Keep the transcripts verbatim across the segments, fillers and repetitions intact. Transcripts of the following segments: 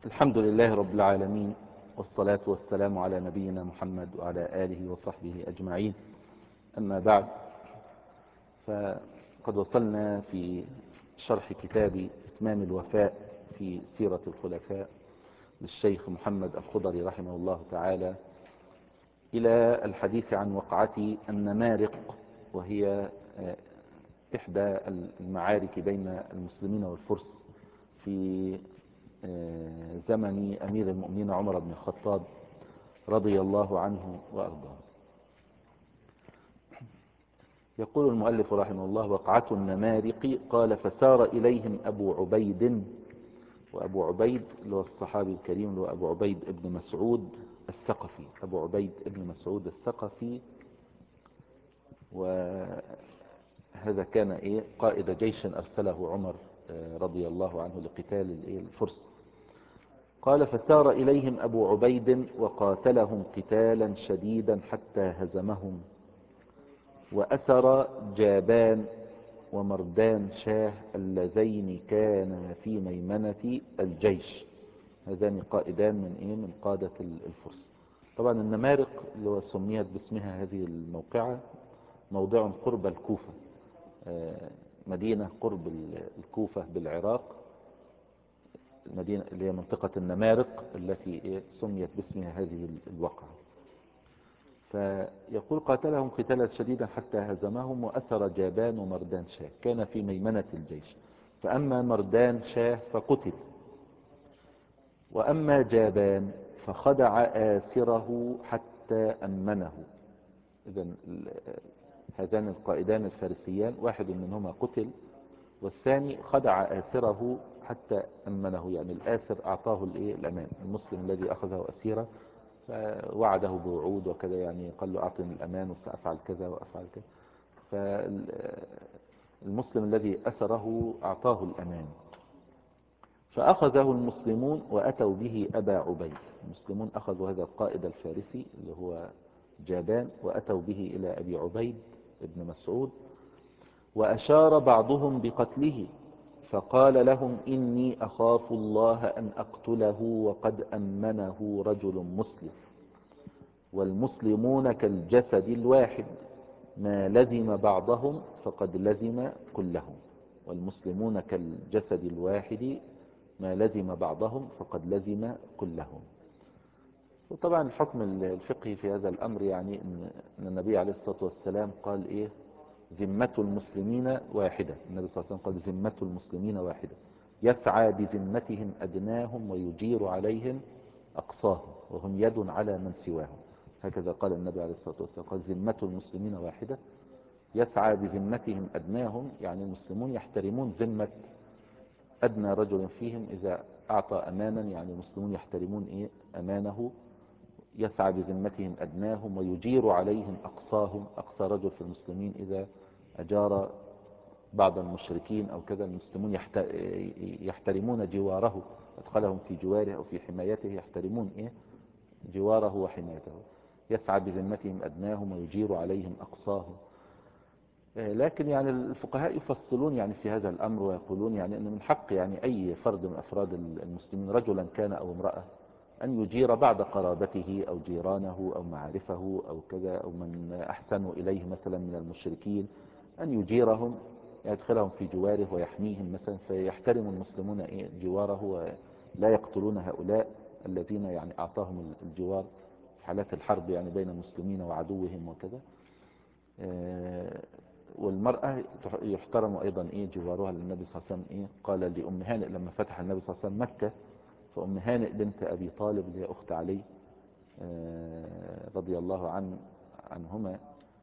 الحمد لله رب العالمين، والصلاة والسلام على نبينا محمد وعلى آله وصحبه أجمعين. أما بعد، فقد وصلنا في شرح كتاب إتمام الوفاء في سيرة الخلفاء للشيخ محمد الخضري رحمه الله تعالى إلى الحديث عن وقعة النمارق، وهي إحدى المعارك بين المسلمين والفرس في زمن أمير المؤمنين عمر بن الخطاب رضي الله عنه وأرضاه. يقول المؤلف رحمه الله: وقعة النمارق. قال: فسار إليهم أبو عبيد، وأبو عبيد اللي هو الصحابي الكريم اللي هو أبو عبيد ابن مسعود الثقفي. أبو عبيد ابن مسعود الثقفي، وهذا كان إيه قائد جيش أرسله عمر رضي الله عنه لقتال الفرس. قال: فسار إليهم أبو عبيد وقاتلهم قتالا شديدا حتى هزمهم، وأسر جابان ومردان شاه اللذين كانا في ميمنة الجيش. هذان قائدان من إيه من قادة الفرس. طبعا النمارق اللي هو سميت باسمها هذه الموقعة موضع قرب الكوفة، مدينة قرب الكوفة بالعراق، المدينة اللي هي منطقة النمارق التي سميت باسمها هذه الوقعة. فيقول: قاتلهم قتالا شديدا حتى هزمهم، وأسر جابان ومردان شاه كان في ميمنة الجيش، فأما مردان شاه فقتل، وأما جابان فخدع آسره حتى أمنه. إذن هذان القائدان الفارسيان واحد منهما قتل، والثاني خدع آسره حتى أمنه، يعني الآسر أعطاه الأمان. المسلم الذي أخذه أسيرا فوعده بوعود وكذا، يعني قال له أعطني الأمان وسأفعل كذا وأفعل كذا، فالمسلم الذي أسره أعطاه الأمان. فأخذه المسلمون وأتوا به أبا عبيد. المسلمون أخذوا هذا القائد الفارسي اللي هو جابان وأتوا به إلى أبي عبيد ابن مسعود، وأشار بعضهم بقتله، فقال لهم: إني أخاف الله أن أقتله وقد أمنه رجل مسلم، والمسلمون كالجسد الواحد، ما لزم بعضهم فقد لزم كلهم. والمسلمون كالجسد الواحد ما لزم بعضهم فقد لزم كلهم. وطبعا الحكم الفقهي في هذا الأمر يعني أن النبي عليه الصلاة والسلام قال إيه ذمة المسلمين واحدة. النبي صلى الله عليه وسلم قال: ذمة المسلمين واحدة، يسعى بذمتهم أدناهم ويجير عليهم أقصاهم، وهم يد على من سواهم. هكذا قال النبي عليه الصلاة والسلام، قال: ذمة المسلمين واحدة، يسعى بذمتهم أدناهم، يعني المسلمون يحترمون ذمة أدنى رجل فيهم إذا أعطى أمانا، يعني المسلمون يحترمون إيه أمانه. يسعى بذمتهم أدناهم ويجير عليهم أقصاهم، أقصى رجل في المسلمين إذا أجار بعض المشركين أو كذا، المسلمون يحترمون جواره، أدخلهم في جواره أو في حمايته، يحترمون إيه جواره وحمايته. يسعى بذمتهم أدناهم ويجير عليهم أقصاهم. لكن يعني الفقهاء يفصلون يعني في هذا الأمر، ويقولون يعني أن من حق يعني أي فرد من أفراد المسلمين رجلا كان أو امرأة أن يجير بعض قرابته أو جيرانه أو معارفه أو كذا، أو من أحسنوا إليه مثلا من المشركين، أن يجيرهم، يدخلهم في جواره ويحميهم مثلا، فيحترم المسلمون جواره ولا يقتلون هؤلاء الذين يعني أعطاهم الجوار في حالات الحرب يعني بين المسلمين وعدوهم وكذا. والمرأة يحترم أيضا إيه جوارها، للنبي صلى الله عليه وسلم إيه قال لأم هانئ لما فتح النبي صلى الله عليه وسلم مكة، فأم هانئ بنت أبي طالب اللي هي أخت علي رضي الله عن عنهما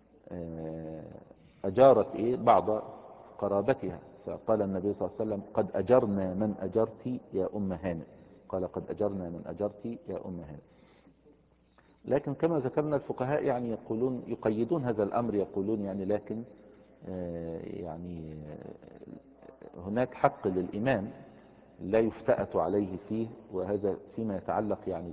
أجارت إيه بعض قرابتها، فقال النبي صلى الله عليه وسلم: قد أجرنا من أجرت يا أم هانئ. قال: قد أجرنا من أجرت يا أم هانئ. لكن كما ذكرنا الفقهاء يعني يقولون يقيدون هذا الأمر، يقولون يعني لكن يعني هناك حق للإمام لا يفتأت عليه فيه، وهذا فيما يتعلق يعني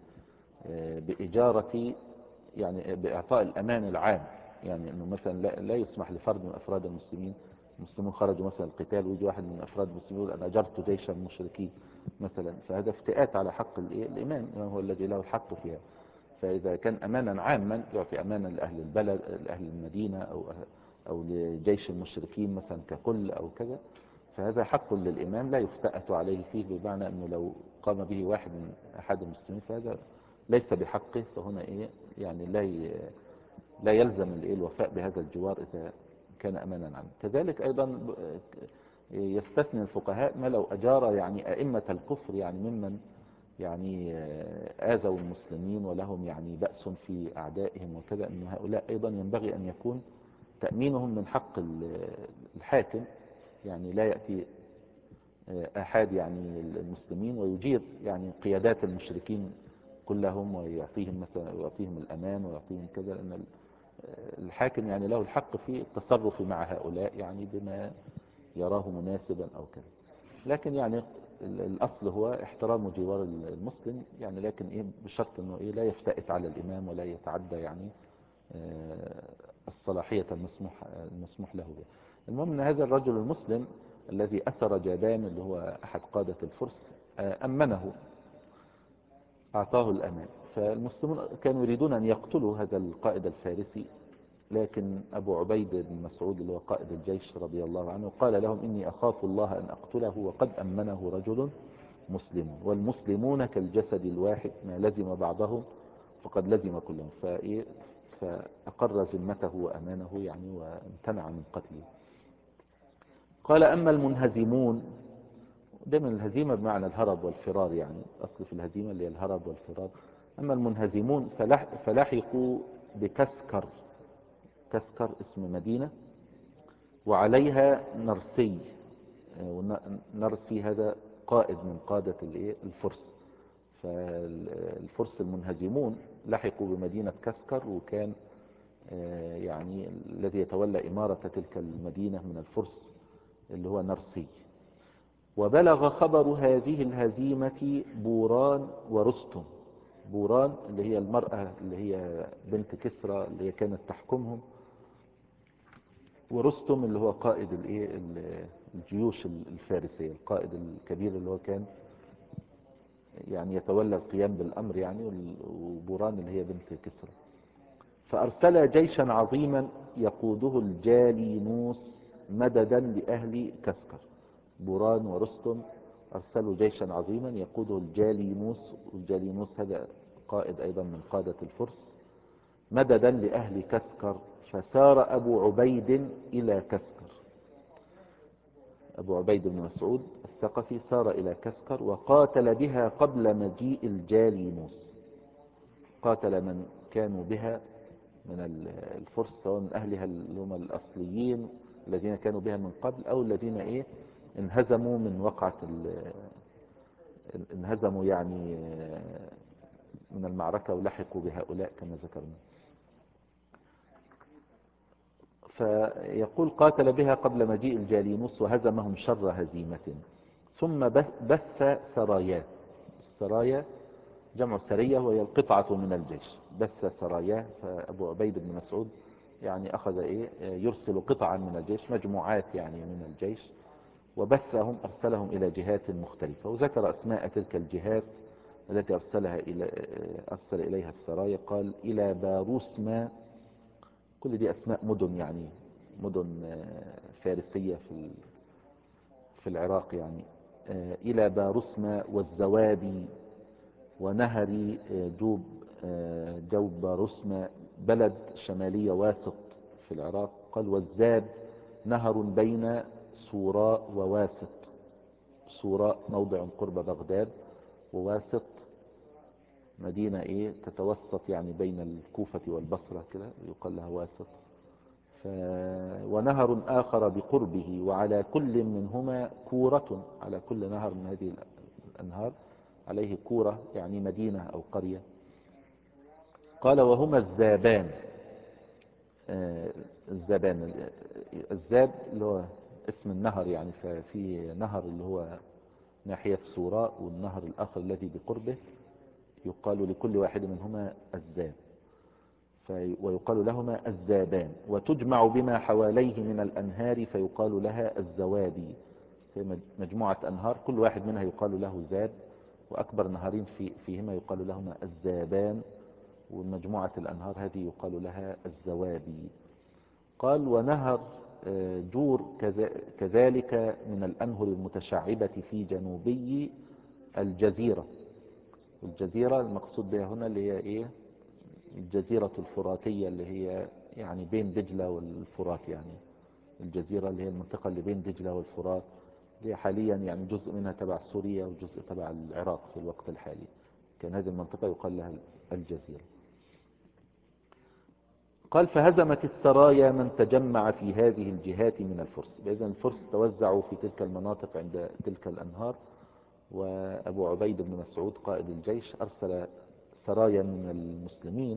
بإجارة يعني بإعطاء الأمان العام، يعني أنه مثلا لا, لا يسمح لفرد من أفراد المسلمين، المسلمون خرجوا مثلا القتال ويجي واحد من أفراد المسلمين يقول: أنا أجرت جيشا مشركين، مثلا، فهذا افتئات على حق الإيه؟ الإمام هو الذي له الحق فيها. فإذا كان أمانا عاما يعطي أمانا لأهل البلد، لأهل المدينة، أو أو لجيش المشركين مثلا ككل أو كذا، فهذا حق للإمام لا يفتأت عليه فيه، بمعنى أنه لو قام به واحد من أحد المسلمين فهذا ليس بحقه. فهنا إيه يعني لا لا يلزم الإيه الوفاء بهذا الجوار إذا كان أمانا عنه. كذلك أيضا يستثني الفقهاء ما لو أجار يعني أئمة الكفر، يعني ممن يعني آذوا المسلمين ولهم يعني بأس في أعدائهم وكذا، أن هؤلاء أيضا ينبغي أن يكون تأمينهم من حق الحاكم. يعني لا يأتي أحد يعني المسلمين ويجير يعني قيادات المشركين كلهم ويعطيهم مثلا ويعطيهم الأمان ويعطيهم كذا، لأن الحاكم يعني له الحق في التصرف مع هؤلاء يعني بما يراه مناسبا أو كذا. لكن يعني الأصل هو احترام جوار المسلم يعني، لكن إيه بشرط أنه إيه لا يفتئت على الإمام ولا يتعدى يعني الصلاحية المسموح المسموح له بها. المهم أن هذا الرجل المسلم الذي أسر جابان اللي هو أحد قادة الفرس أمنه، أعطاه الأمان. فالمسلمون كانوا يريدون أن يقتلوا هذا القائد الفارسي، لكن أبو عبيد بن مسعود اللي هو قائد الجيش رضي الله عنه قال لهم إني أخاف الله أن أقتله وقد أمنه رجل مسلم، والمسلمون كالجسد الواحد ما لزم بعضهم فقد لزم كلهم. فإيه فأقر ذمته وأمانه يعني وامتنع من قتله. قال أما المنهزمون، دائما الهزيمة بمعنى الهرب والفرار، يعني أصل في الهزيمة اللي هي الهرب والفرار. أما المنهزمون فلح فلحقوا بكسكر، كسكر اسم مدينة وعليها نرسي، نرسي هذا قائد من قادة الفرس. فالفرس المنهزمون لحقوا بمدينة كسكر، وكان يعني الذي يتولى إمارة تلك المدينة من الفرس اللي هو نرسي. وبلغ خبر هذه الهزيمة بوران ورستم. بوران اللي هي المرأة اللي هي بنت كسرى اللي هي كانت تحكمهم، ورستم اللي هو قائد الايه الجيوش الفارسية، القائد الكبير اللي هو كان يعني يتولى القيام بالأمر يعني، وبوران اللي هي بنت كسرى. فأرسل جيشا عظيما يقوده الجالينوس مددا لأهل كسكر. بوران ورستم أرسلوا جيشا عظيما يقوده الجالينوس، والجالينوس هذا قائد أيضا من قادة الفرس، مددا لأهل كسكر. فسار أبو عبيد إلى كسكر، أبو عبيد بن مسعود الثقفي سار إلى كسكر وقاتل بها قبل مجيء الجالينوس. قاتل من كانوا بها من الفرس، سواء من أهلها اللي هم الأصليين الذين كانوا بها من قبل، أو الذين إيه انهزموا من وقعة انهزموا يعني من المعركة ولحقوا بهؤلاء كما ذكرنا. فيقول قاتل بها قبل مجيء الجالينوس وهزمهم شر هزيمة، ثم بث سراياه. السرايا جمع السرية وهي القطعة من الجيش، بث سراياه. فأبو عبيد بن مسعود يعني أخذ إيه يرسل قطعا من الجيش، مجموعات يعني من الجيش، وبثهم أرسلهم إلى جهات مختلفة. وذكر أسماء تلك الجهات التي أرسلها إلى أرسل إليها السرايا، قال إلى باروسما. كل دي أسماء مدن يعني، مدن فارسية في في العراق يعني. إلى باروسما والزوابي ونهر جوب جوب باروسما، بلد شمالية واسط في العراق. قال والزاب نهر بين سوراء وواسط. سوراء موضع قرب بغداد، وواسط مدينة ايه تتوسط يعني بين الكوفة والبصرة كده، يقال لها واسط. ف... ونهر آخر بقربه، وعلى كل منهما كورة، على كل نهر من هذه الأنهار عليه كورة يعني مدينة أو قرية. قال وهما الزابان. آه الزابان، الزاب اللي هو اسم النهر يعني، ففي نهر اللي هو ناحية سوراء، والنهر الآخر الذي بقربه يقال لكل واحد منهما الزاب، ويقال لهما الزابان. وتجمع بما حواليه من الأنهار فيقال لها الزوابي. هي مجموعة أنهار كل واحد منها يقال له زاد، وأكبر نهرين في فيهما يقال لهما الزابان، ومجموعة الأنهار هذه يقال لها الزوابي. قال ونهر جور كذلك من الأنهر المتشعبة في جنوبي الجزيرة. الجزيرة المقصود بها هنا اللي هي إيه؟ الجزيرة الفراتية اللي هي يعني بين دجلة والفرات، يعني الجزيرة اللي هي المنطقة اللي بين دجلة والفرات، اللي هي حاليا يعني جزء منها تبع سوريا وجزء تبع العراق في الوقت الحالي. كان هذه المنطقة يقال لها الجزيرة. قال فهزمت السرايا من تجمع في هذه الجهات من الفرس. إذن الفرس توزعوا في تلك المناطق عند تلك الأنهار، وأبو عبيد بن مسعود قائد الجيش أرسل سرايا من المسلمين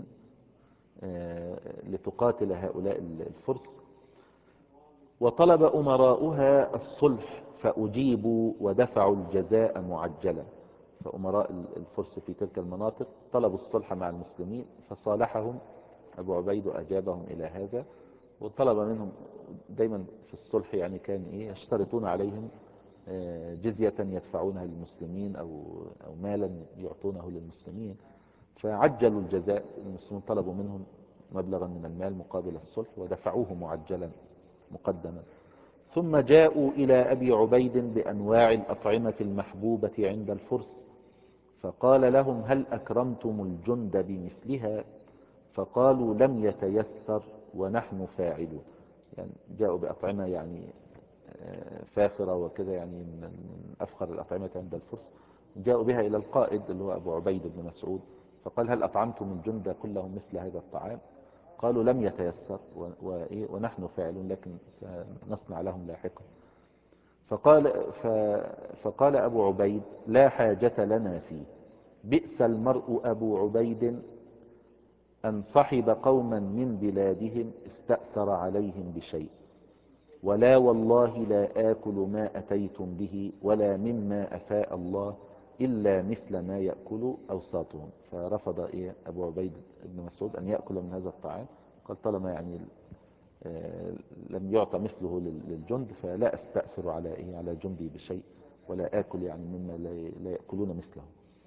لتقاتل هؤلاء الفرس، وطلب أمراؤها الصلح فأجيبوا ودفعوا الجزاء معجلا. فأمراء الفرس في تلك المناطق طلبوا الصلح مع المسلمين فصالحهم أبو عبيد وأجابهم إلى هذا، وطلب منهم دايما في الصلح يعني كان إيه يشترطون عليهم جزية يدفعونها للمسلمين أو أو مالا يعطونه للمسلمين، فعجلوا الجزاء. المسلمين طلبوا منهم مبلغا من المال مقابل الصلح ودفعوه معجلا مقدما. ثم جاءوا إلى أبي عبيد بأنواع الأطعمة المحبوبة عند الفرس، فقال لهم هل أكرمتم الجند بمثلها؟ فقالوا لم يتيسر ونحن فاعلون. يعني جاءوا بأطعمة يعني فاخرة وكذا، يعني من أفخر الأطعمة عند الفرس، جاءوا بها إلى القائد اللي هو أبو عبيد بن مسعود، فقال هل أطعمتم الجند كلهم مثل هذا الطعام؟ قالوا لم يتيسر ونحن فاعلون، لكن نصنع لهم لاحقا. فقال, فقال أبو عبيد لا حاجة لنا فيه، بئس المرء أبو عبيد أن صحب قوما من بلادهم استأثر عليهم بشيء، ولا والله لا آكل ما أتيتم به ولا مما أفاء الله إلا مثل ما يأكل أوساطهم. فرفض إيه أبو عبيد بن مسعود أن يأكل من هذا الطعام، قال طالما يعني لم يعطى مثله للجند فلا أستأثر على إيه على جندي بشيء، ولا آكل يعني مما لا يأكلون مثله.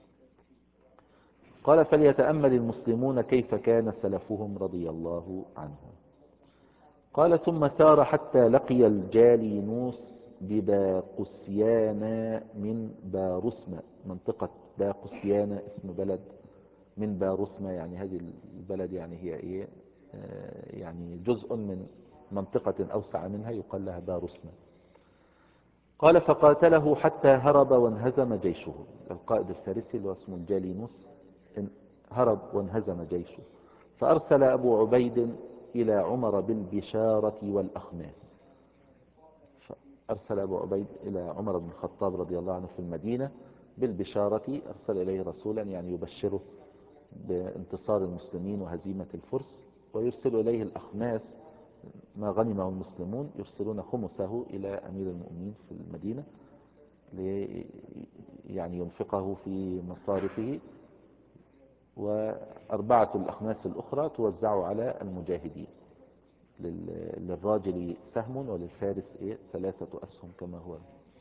قال فليتأمل المسلمون كيف كان سلفهم رضي الله عنهم. قال ثم سار حتى لقي الجالينوس بباقسيان من بارسمة. منطقة باقسيان اسم بلد من بارسمة، يعني هذه البلد يعني هي ايه يعني جزء من منطقة أوسع منها يقال لها بارسمة. قال فقاتله حتى هرب وانهزم جيشه. القائد الفارسي اللي اسمه الجالينوس هرب وانهزم جيشه، فأرسل أبو عبيد إلى عمر بالبشارة والأخماس. أرسل أبو عبيد إلى عمر بن الخطاب رضي الله عنه في المدينة بالبشارة، أرسل إليه رسولا يعني يبشره بانتصار المسلمين وهزيمة الفرس، ويرسل إليه الأخماس ما غنمه المسلمون، يرسلون خمسه إلى أمير المؤمنين في المدينة يعني ينفقه في مصارفه، وأربعة الأخماس الأخرى توزع على المجاهدين، للراجل سهم وللفارس إيه ثلاثة أسهم كما هو.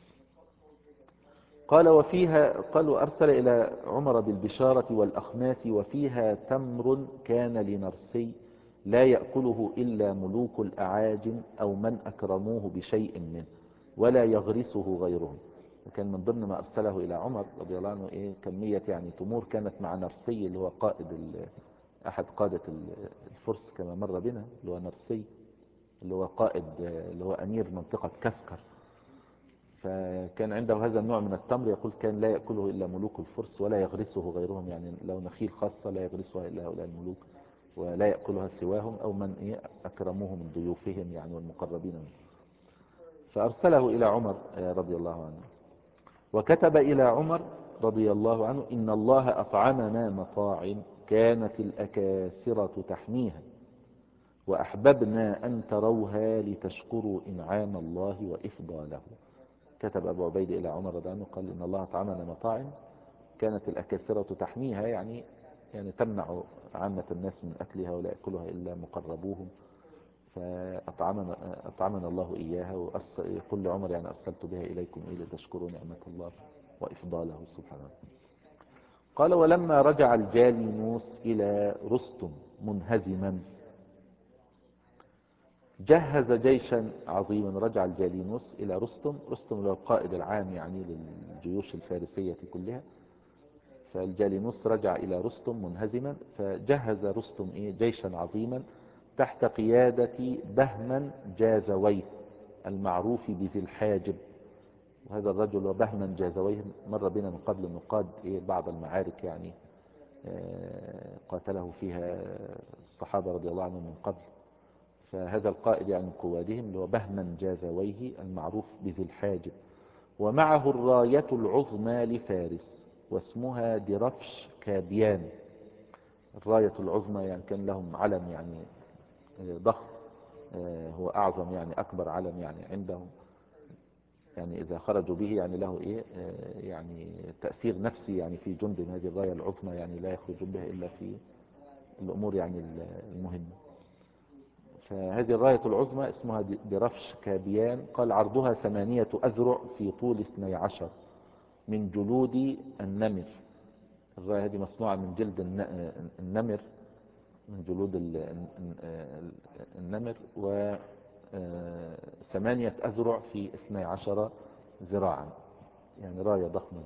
قال وفيها قالوا أرسل إلى عمر بالبشارة والأخماس وفيها تمر كان لنرسي لا يأكله إلا ملوك الأعاجم أو من أكرموه بشيء منه ولا يغرسه غيرهم. وكان من ضمن ما أرسله إلى عمر رضي الله عنه إيه كمية يعني تمور كانت مع نرسي اللي هو قائد أحد قادة الفرس كما مر بنا، اللي هو نرسي اللي هو قائد اللي هو أمير منطقة كسكر. فكان عنده هذا النوع من التمر يقول كان لا يأكله إلا ملوك الفرس ولا يغرسه غيرهم، يعني لو نخيل خاصة لا يغرسها إلا هؤلاء الملوك ولا يأكلها سواهم أو من أكرموه من ضيوفهم يعني والمقربين منه. فأرسله إلى عمر رضي الله عنه، وكتب إلى عمر رضي الله عنه إن الله أطعمنا مطاعم كانت الأكاسرة تحميها وأحببنا أن تروها لتشكروا إنعام الله وإفضاله. كتب أبو عبيد إلى عمر رضي الله عنه قال إن الله أطعمنا مطاعم كانت الأكاسرة تحميها، يعني يعني تمنع عامة الناس من أكلها ولا يأكلها إلا مقربوهم. فأطعمنا أطعمنا الله إياها، ويقول لعمر يعني أرسلت بها إليكم إلى تشكروا نعمة الله وإفضاله سبحانه. قال ولما رجع الجالينوس إلى رستم منهزما جهز جيشا عظيما. رجع الجالينوس إلى رستم، رستم هو القائد العام يعني للجيوش الفارسية كلها. فالجالينوس رجع إلى رستم منهزما، فجهز رستم إيه جيشا عظيما تحت قيادة بهمن جازويه المعروف بذي الحاجب. وهذا الرجل وبهمن جازويه مر بنا من قبل أنه قاد إيه بعض المعارك يعني قاتله فيها الصحابة رضي الله عنهم من قبل. فهذا القائد يعني من قوادهم اللي هو بهمن جازويه المعروف بذي الحاجب، ومعه الراية العظمى لفارس واسمها درفش كابيان. الراية العظمى يعني كان لهم علم يعني ضخم، هو أعظم يعني أكبر علم يعني عندهم، يعني إذا خرجوا به يعني له إيه يعني تأثير نفسي يعني في جندهم. هذه الراية العظمى يعني لا يخرجون بها إلا في الأمور يعني المهمة. فهذه الراية العظمى اسمها درفش كابيان. قال عرضها ثمانية أذرع في طول اثني عشر من جلود النمر. الراية هذه مصنوعة من جلد النمر، من جلود النمر، وثمانية أذرع في اثني عشر ذراعا، يعني راية ضخمة.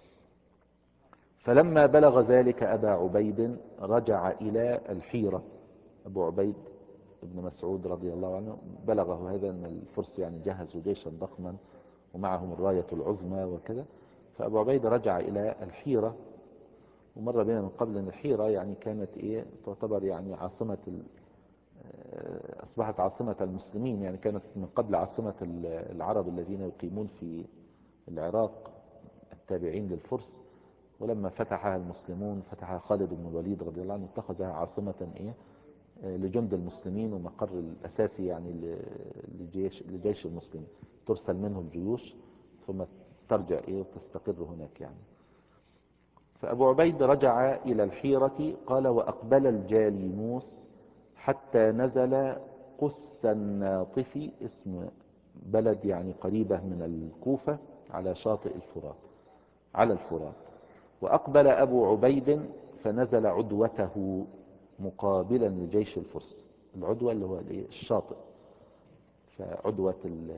فلما بلغ ذلك أبا عبيد رجع إلى الحيرة. أبو عبيد ابن مسعود رضي الله عنه بلغه هذا أن الفرس يعني جهزوا جيشا ضخما ومعهم الراية العظمى وكذا. فأبو عبيد رجع إلى الحيرة. ومر بنا من قبل أن الحيرة يعني كانت إيه تعتبر يعني عاصمة أصبحت عاصمة المسلمين، يعني كانت من قبل عاصمة العرب الذين يقيمون في العراق التابعين للفرس. ولما فتحها المسلمون فتحها خالد بن الوليد رضي الله عنه اتخذها عاصمة إيه لجند المسلمين ومقر الأساسي يعني لجيش, لجيش المسلمين، ترسل منه الجيوش ثم ترجع إيه وتستقر هناك يعني. فأبو عبيد رجع إلى الحيرة. قال وأقبل الجالينوس حتى نزل قس الناطف، اسم بلد يعني قريبة من الكوفة على شاطئ الفرات على الفرات. وأقبل أبو عبيد فنزل عدوته مقابلا لجيش الفرس. العدوة اللي هو الشاطئ، فعدوة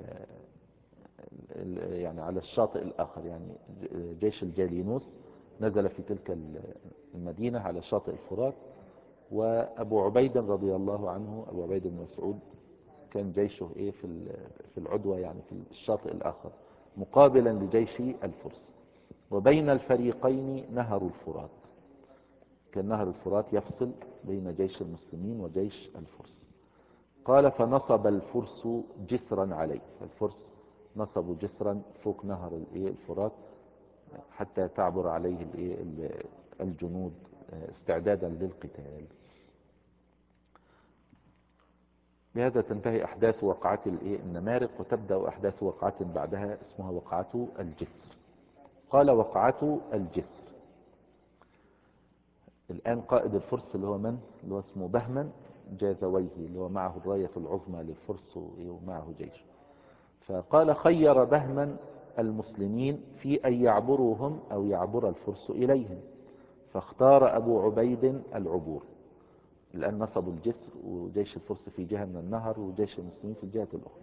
يعني على الشاطئ الآخر، يعني جيش الجالينوس نزل في تلك المدينة على شاطئ الفرات. وأبو عبيد رضي الله عنه أبو عبيد بن مسعود كان جيشه إيه في في العدوة يعني في الشاطئ الآخر مقابلا لجيش الفرس. وبين الفريقين نهر الفرات، كان نهر الفرات يفصل بين جيش المسلمين وجيش الفرس. قال فنصب الفرس جسرا عليه. الفرس نصبوا جسرا فوق نهر الفرات حتى تعبر عليه الجنود استعدادا للقتال. بهذا تنتهي أحداث وقعة النمارق، وتبدأ أحداث وقعة بعدها اسمها وقعة الجسر. قال وقعة الجسر. الآن قائد الفرس اللي هو من؟ اللي هو اسمه بهمن جازويه، اللي هو معه الراية العظمى للفرس ومعه جيش. فقال خير بهمن المسلمين في أن يعبروهم أو يعبر الفرس إليهم، فاختار أبو عبيد العبور. الآن نصبوا الجسر وجيش الفرس في جهة من النهر وجيش المسلمين في الجهة الأخرى.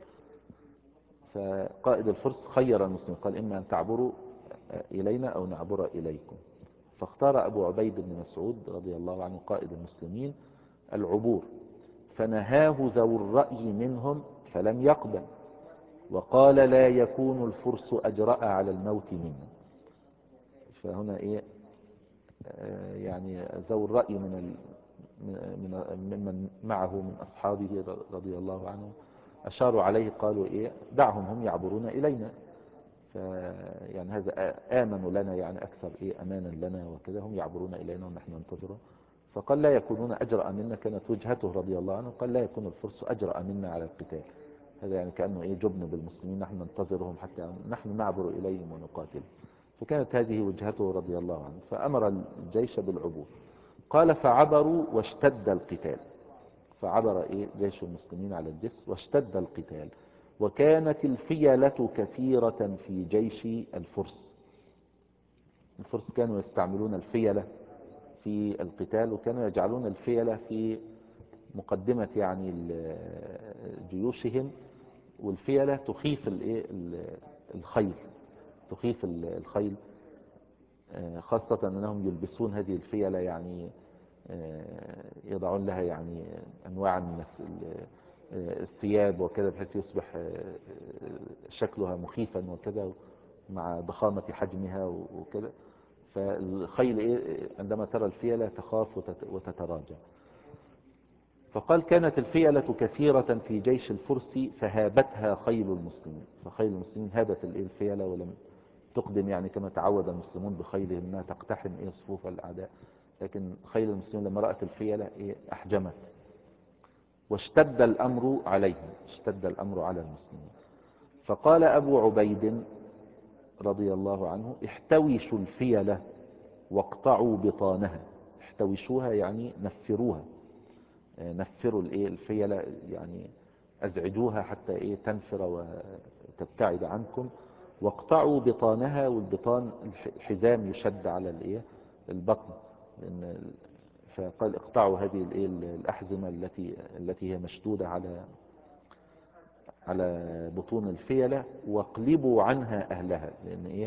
فقائد الفرس خير المسلمين قال إما أن تعبروا إلينا أو نعبر إليكم. فاختار أبو عبيد بن مسعود رضي الله عنه قائد المسلمين العبور، فنهاه ذو الرأي منهم فلم يقبل، وقال لا يكون الفرس أجرأ على الموت منا. فهنا إيه آه يعني ذو الرأي من ممن معه من أصحابه رضي الله عنهم أشاروا عليه قالوا إيه دعهم هم يعبرون إلينا، يعني هذا آمنوا لنا يعني أكثر إيه أمانا لنا وكذا، هم يعبرون إلينا ونحن ننتظره. فقال لا يكونون أجرأ منا، كانت وجهته رضي الله عنه قال لا يكون الفرس أجرأ منا على القتال. هذا يعني كأنه إيه جبن بالمسلمين، نحن ننتظرهم حتى نحن نعبر إليهم ونقاتل. فكانت هذه وجهته رضي الله عنه، فأمر الجيش بالعبور. قال فعبروا واشتد القتال. فعبر إيه جيش المسلمين على الجسر واشتد القتال. وكانت الفيلة كثيرة في جيش الفرس. الفرس كانوا يستعملون الفيلة في القتال، وكانوا يجعلون الفيلة في مقدمة يعني جيوشهم، والفيلة تخيف الإيه الخيل، تخيف الخيل، خاصة أنهم يلبسون هذه الفيلة يعني يضعون لها يعني أنواع من الثياب وكذا، بحيث يصبح شكلها مخيفا وكذا مع ضخامة حجمها وكذا. فالخيل عندما ترى الفيلة تخاف وتتراجع. فقال كانت الفيلة كثيرة في جيش الفرس فهابتها خيل المسلمين. فخيل المسلمين هابت الفيلة ولم تقدم يعني كما تعود المسلمون بخيلهم انها تقتحم ايه صفوف الاعداء، لكن خيل المسلمين لما رأت الفيلة ايه احجمت. واشتد الامر عليهم، اشتد الامر على المسلمين. فقال ابو عبيد رضي الله عنه احتوشوا الفيلة واقطعوا بطانها. احتوشوها يعني نفروها، نفروا الايه الفيلة يعني ازعجوها حتى ايه تنفر وتبتعد عنكم. واقطعوا بطانها، والبطان الحزام يشد على الايه البطن، لان فقال اقطعوا هذه الايه الاحزمه التي التي هي مشدوده على على بطون الفيله، واقلبوا عنها اهلها. لان ايه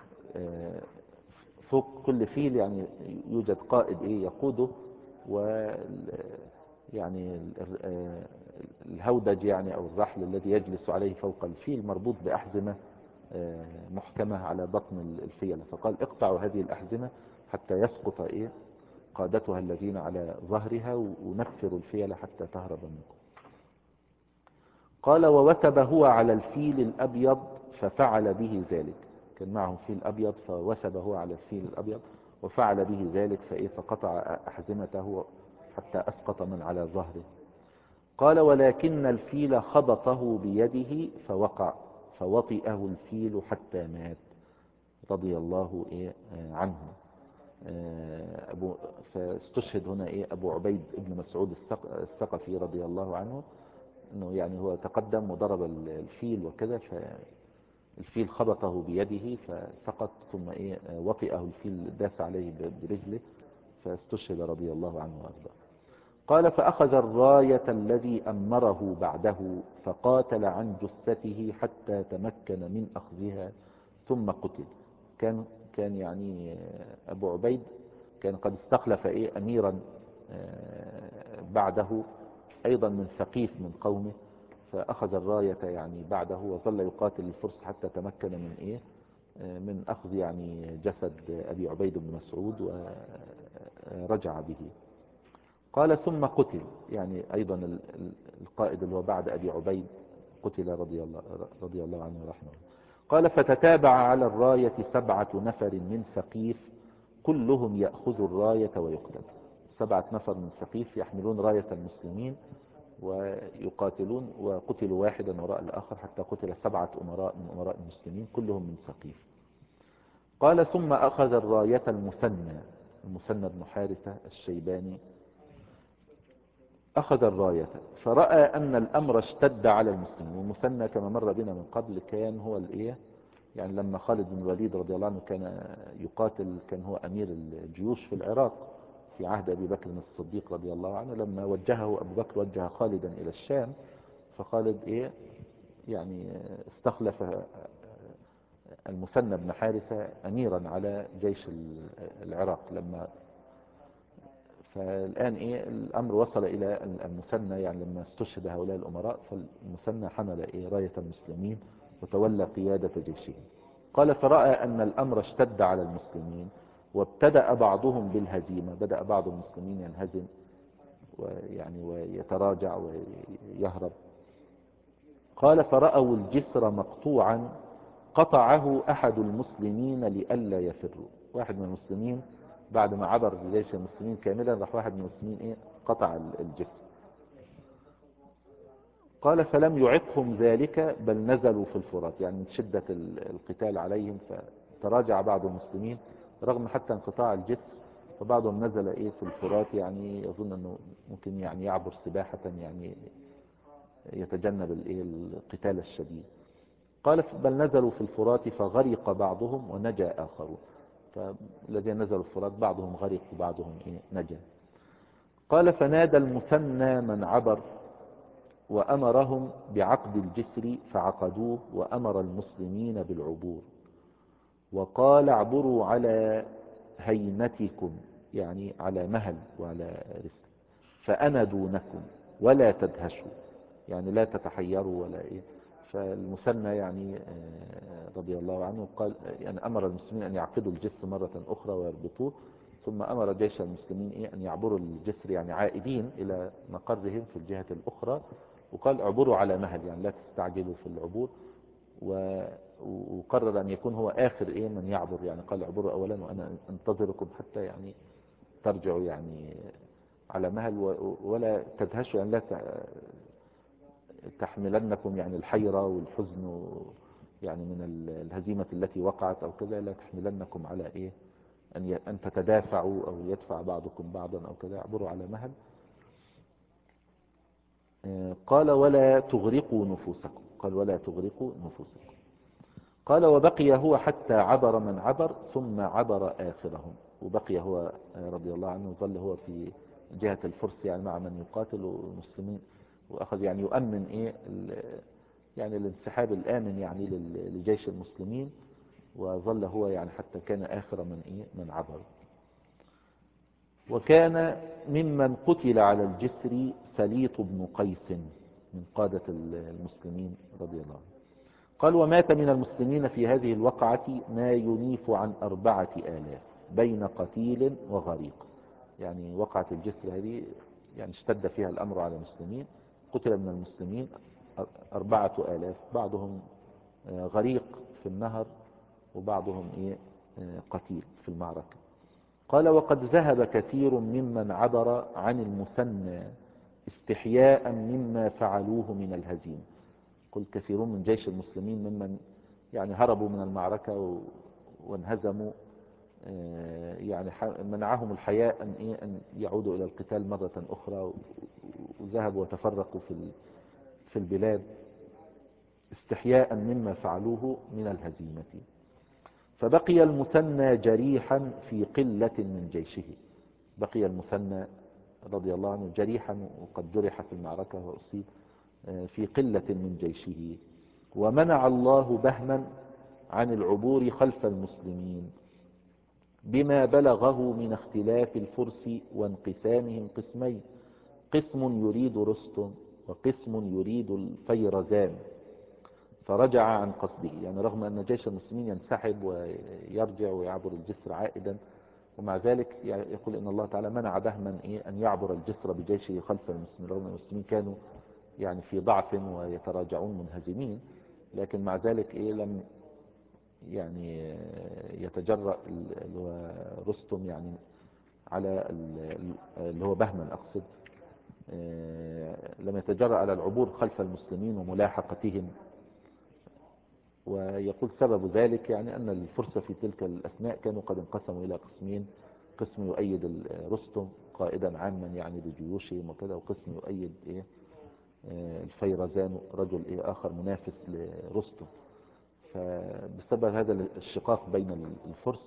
فوق كل فيل يعني يوجد قائد ايه يقوده، و يعني الهودج يعني او الرحل الذي يجلس عليه فوق الفيل مربوط باحزمه محكمة على بطن الفيلة. فقال اقطعوا هذه الأحزمة حتى يسقط إيه قادتها الذين على ظهرها، ونفروا الفيلة حتى تهرب منكم. قال ووثب هو على الفيل الأبيض ففعل به ذلك. كان معه فيل أبيض فوثب هو على الفيل الأبيض وفعل به ذلك، فإيه فقطع أحزمته حتى أسقط من على ظهره. قال ولكن الفيل خبطه بيده فوقع، فوطئه الفيل حتى مات رضي الله إيه عنه. أبو فاستشهد هنا إيه أبو عبيد بن مسعود الثقفي رضي الله عنه، أنه يعني هو تقدم وضرب الفيل وكذا، فالفيل خبطه بيده فسقط، ثم إيه وطئه الفيل داس عليه برجله فاستشهد رضي الله عنه وأرضاه. قال فأخذ الراية الذي أمره بعده فقاتل عن جثته حتى تمكن من أخذها ثم قتل. كان كان يعني أبو عبيد كان قد استخلف إيه أميرا بعده أيضا من ثقيف من قومه، فأخذ الراية يعني بعده وظل يقاتل الفرس حتى تمكن من إيه من أخذ يعني جسد أبي عبيد بن مسعود ورجع به. قال ثم قتل، يعني أيضا القائد اللي هو بعد أبي عبيد قتل رضي الله, رضي الله عنه ورحمه. قال فتتابع على الراية سبعة نفر من ثقيف كلهم يأخذ الراية ويقتل. سبعة نفر من ثقيف يحملون راية المسلمين ويقاتلون، وقتلوا واحدا وراء الآخر حتى قتل سبعة أمراء من أمراء المسلمين كلهم من ثقيف. قال ثم أخذ الراية المثنى، المثنى بن حارثة الشيباني أخذ الراية فرأى أن الأمر اشتد على المسلمين. والمثنى كما مر بنا من قبل كان هو الإيه يعني لما خالد بن الوليد رضي الله عنه كان يقاتل، كان هو أمير الجيوش في العراق في عهد أبي بكر الصديق رضي الله عنه. لما وجهه أبو بكر وجه خالدا إلى الشام، فخالد إيه يعني استخلف المثنى بن حارثة أميرا على جيش العراق. لما فالآن إيه الأمر وصل إلى المثنى، يعني لما استشهد هؤلاء الأمراء فالمثنى حمل إيه راية المسلمين وتولى قيادة جيشهم. قال فرأى أن الأمر اشتد على المسلمين وابتدأ بعضهم بالهزيمة، بدأ بعض المسلمين ينهزم ويعني ويتراجع ويهرب. قال فرأوا الجسر مقطوعا قطعه أحد المسلمين لئلا يفروا. واحد من المسلمين بعد ما عبر جيش المسلمين كاملا راح واحد من المسلمين ايه قطع الجسر. قال فلم يعقهم ذلك بل نزلوا في الفرات، يعني من شدة القتال عليهم فتراجع بعض المسلمين رغم حتى انقطاع الجسر، فبعضهم نزل ايه في الفرات، يعني يظن انه ممكن يعني يعبر سباحة، يعني يتجنب الايه القتال الشديد. قال بل نزلوا في الفرات فغرق بعضهم ونجا آخرون، فالذين نزلوا في الفرات بعضهم غرق وبعضهم إيه نجا. قال فنادى المثنى من عبر وأمرهم بعقد الجسر فعقدوه، وأمر المسلمين بالعبور وقال اعبروا على هيمتكم، يعني على مهل وعلى رسل، فأنا دونكم ولا تدهشوا، يعني لا تتحيروا ولا إيه. فالمثنى يعني آه، رضي الله عنه قال يعني أمر المسلمين أن يعقدوا الجسر مرة أخرى ويربطوه، ثم أمر جيش المسلمين إيه أن يعبروا الجسر يعني عائدين إلى مقرهم في الجهة الأخرى، وقال اعبروا على مهل، يعني لا تستعجلوا في العبور. و- وقرر أن يكون هو آخر إيه من يعبر، يعني قال اعبروا أولا وأنا أنتظركم حتى يعني ترجعوا يعني على مهل، و- ولا تدهشوا، يعني لا تحملنكم يعني الحيرة والحزن و- يعني من ال- الهزيمة التي وقعت أو كذا، لا تحملنكم على إيه أن ي- أن تتدافعوا أو يدفع بعضكم بعضا أو كذا، اعبروا على مهل. آه، قال ولا تغرقوا نفوسكم، قال ولا تغرقوا نفوسكم. قال وبقي هو حتى عبر من عبر ثم عبر آخرهم، وبقي هو آه، رضي الله عنه ظل هو في جهة الفرس يعني مع من يقاتل المسلمين، وأخذ يعني يؤمن إيه ال- يعني الانسحاب الآمن يعني لل- لجيش المسلمين، وظل هو يعني حتى كان آخر من إيه من عبر. وكان ممن قتل على الجسر سليط بن قيس من قادة المسلمين رضي الله عنه. قال ومات من المسلمين في هذه الوقعة ما ينيف عن أربعة آلاف بين قتيل وغريق، يعني وقعة الجسر هذه يعني اشتد فيها الأمر على المسلمين، قتل من المسلمين أربعة آلاف، بعضهم آه، غريق في النهر وبعضهم إيه آه، قتيل في المعركة. قال وقد ذهب كثير ممن عبر عن المثنى استحياء مما فعلوه من الهزيمة. قل كثيرون من جيش المسلمين ممن يعني هربوا من المعركة و- وانهزموا، آه، يعني ح- منعهم الحياء أن, إيه أن يعودوا إلى القتال مرة أخرى، و- وذهبوا وتفرقوا في ال- في البلاد استحياء مما فعلوه من الهزيمة. فبقي المثنى جريحا في قلة من جيشه، بقي المثنى رضي الله عنه جريحا وقد جرح في المعركة وأصيب في قلة من جيشه. ومنع الله بهما عن العبور خلف المسلمين بما بلغه من اختلاف الفرس وانقسامهم قسمين، قسم يريد رستم وقسم يريد الفيرزان، فرجع عن قصده، يعني رغم أن جيش المسلمين ينسحب ويرجع ويعبر الجسر عائدا، ومع ذلك يقول إن الله تعالى منع بهما إيه أن يعبر الجسر بجيشه خلف المسلمين، رغم أن المسلمين كانوا يعني في ضعف ويتراجعون منهزمين، لكن مع ذلك إيه لم يعني يتجرأ اللي هو رستم يعني على اللي هو بهما أقصد، لم يتجرأ على العبور خلف المسلمين وملاحقتهم. ويقول سبب ذلك يعني أن الفرس في تلك الأثناء كانوا قد انقسموا إلى قسمين، قسم يؤيد رستم قائدا عاما يعني بجيوشهم وكذا، وقسم يؤيد إيه الفيرزان رجل إيه آخر منافس لرستم. فبسبب هذا الشقاق بين الفرس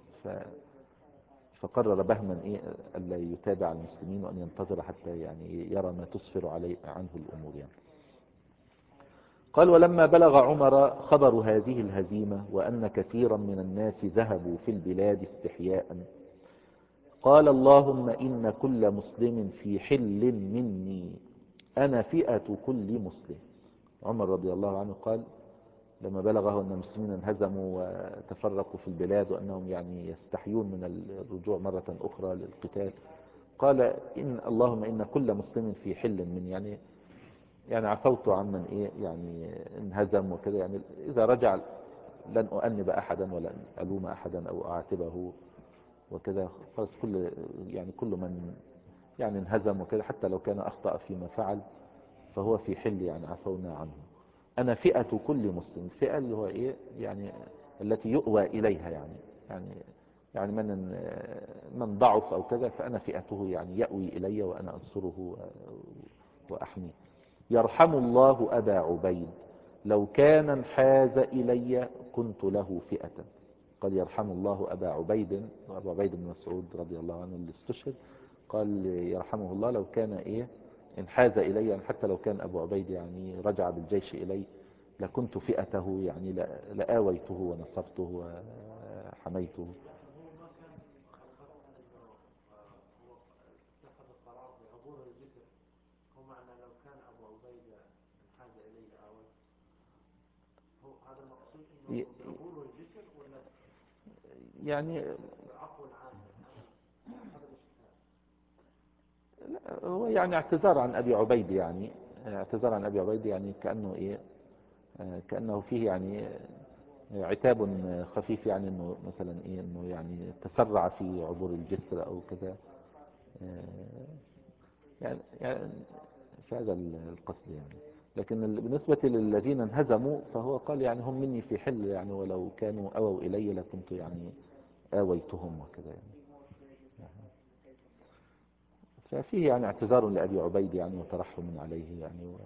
فقرر بهما إيه ألا يتابع المسلمين وأن ينتظر حتى يعني يرى ما تسفر عليه عنه الأمور يعني. قال ولما بلغ عمر خبر هذه الهزيمة وأن كثيرا من الناس ذهبوا في البلاد استحياء، قال اللهم إن كل مسلم في حل مني أنا فئة كل مسلم. عمر رضي الله عنه قال لما بلغه أن المسلمين انهزموا وتفرقوا في البلاد وأنهم يعني يستحيون من الرجوع مرة أخرى للقتال، قال إن اللهم إن كل مسلم في حل مني، يعني يعني عفوت عمن إيه يعني انهزم وكذا، يعني إذا رجع لن أؤنب أحدا ولا ألوم أحدا أو أعاتبه وكذا، خلاص كل يعني كل من يعني انهزم وكذا حتى لو كان أخطأ فيما فعل فهو في حل يعني عفونا عنه. أنا فئة كل مسلم، فئة اللي هو إيه يعني التي يؤوى إليها، يعني يعني يعني من من ضعف أو كذا فأنا فئته يعني يأوي إلي وأنا أنصره وأحميه. يرحم الله أبا عبيد لو كان انحاز إلي كنت له فئة. قال يرحم الله أبا عبيد، وأبو عبيد بن مسعود رضي الله عنه اللي استشهد، قال يرحمه الله لو كان إيه انحاز إلي، يعني حتى لو كان أبو عبيد يعني رجع بالجيش إلي لكنت فئته، يعني لآويته ونصرته وحميته. يعني هو يعني اعتذار عن أبي عبيد، يعني اعتذار عن أبي عبيد يعني كأنه إيه، كأنه فيه يعني عتاب خفيف، يعني انه مثلا ايه انه يعني تسرع في عبور الجسر او كذا، يعني, يعني في هذا القصد يعني. لكن بالنسبة للذين انهزموا فهو قال يعني هم مني في حل، يعني ولو كانوا أووا إلي لكنت يعني آويتهم وكذا يعني. ففيه يعني اعتذار لأبي عبيد يعني وترحم عليه يعني و...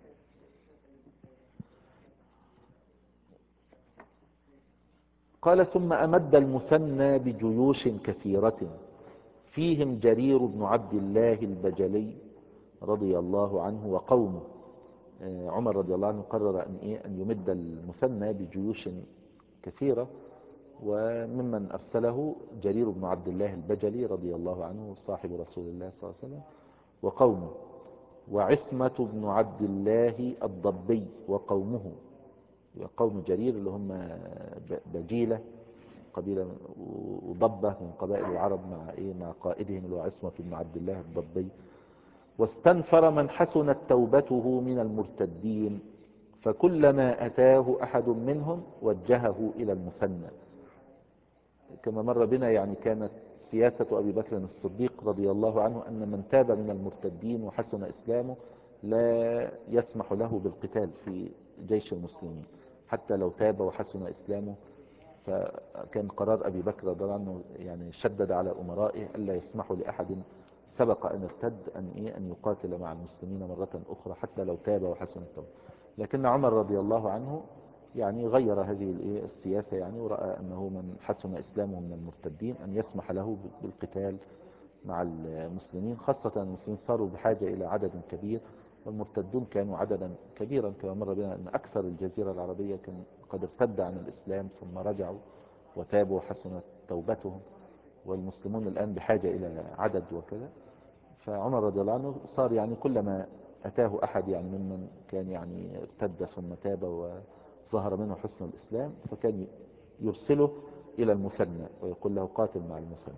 قال ثم أمد المثنى بجيوش كثيرة فيهم جرير بن عبد الله البجلي رضي الله عنه وقومه. عمر رضي الله عنه قرر أن, إيه أن يمد المثنى بجيوش كثيرة، وممن أرسله جرير بن عبد الله البجلي رضي الله عنه صاحب رسول الله صلى الله عليه وسلم وقومه، وعصمة بن عبد الله الضبي وقومه. قوم جرير اللي هم بجيلة قبيلة، وضبة من قبائل العرب مع إيه مع قائدهم اللي هو عصمة بن عبد الله الضبي. واستنفر من حسنت توبته من المرتدين، فكلما أتاه أحد منهم وجهه إلى المثنى. كما مر بنا يعني كانت سياسة أبي بكر الصديق رضي الله عنه أن من تاب من المرتدين وحسن إسلامه لا يسمح له بالقتال في جيش المسلمين حتى لو تاب وحسن إسلامه. فكان قرار أبي بكر رضي الله عنه يعني شدد على أمرائه ألا يسمحوا لأحد سبق أن ارتد أن إيه أن يقاتل مع المسلمين مرة أخرى حتى لو تاب وحسن التوبة. لكن عمر رضي الله عنه يعني غير هذه السياسة، يعني ورأى أنه من حسن إسلامه من المرتدين أن يسمح له بالقتال مع المسلمين، خاصة المسلمين صاروا بحاجة إلى عدد كبير والمرتدون كانوا عددا كبيرا. كما مر بنا أن أكثر الجزيرة العربية كان قد ارتد عن الإسلام ثم رجعوا وتابوا وحسنت توبتهم، والمسلمون الآن بحاجة إلى عدد وكذا. فعمر رضي الله عنه صار يعني كلما أتاه أحد يعني ممن كان يعني ارتد ثم تاب وظهر منه حسن الإسلام فكان يرسله إلى المثنى ويقول له قاتل مع المثنى.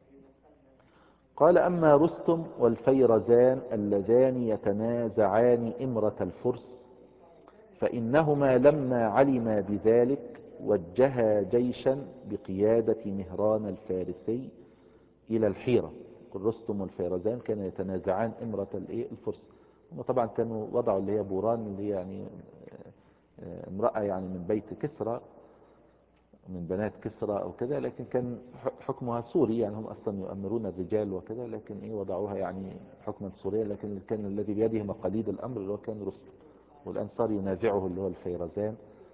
قال أما رستم والفيرزان اللذان يتنازعان إمرة الفرس فإنهما لما علما بذلك وجها جيشا بقيادة مهران الفارسي إلى الحيرة. رستم والفيرزان كانوا يتنازعان إمرة الفرس. هم طبعا كانوا وضعوا اللي هي بوران اللي هي يعني امرأة يعني من بيت كسرى من بنات كسرى أو كذا، لكن كان حكمها سوري، يعني هم أصلا يؤمرون الرجال وكذا، لكن إيه وضعوها يعني حكما سوريا. لكن كان الذي بيده مقاليد الأمر اللي هو كان رستم، والآن صار ينازعه اللي هو الفيرزان.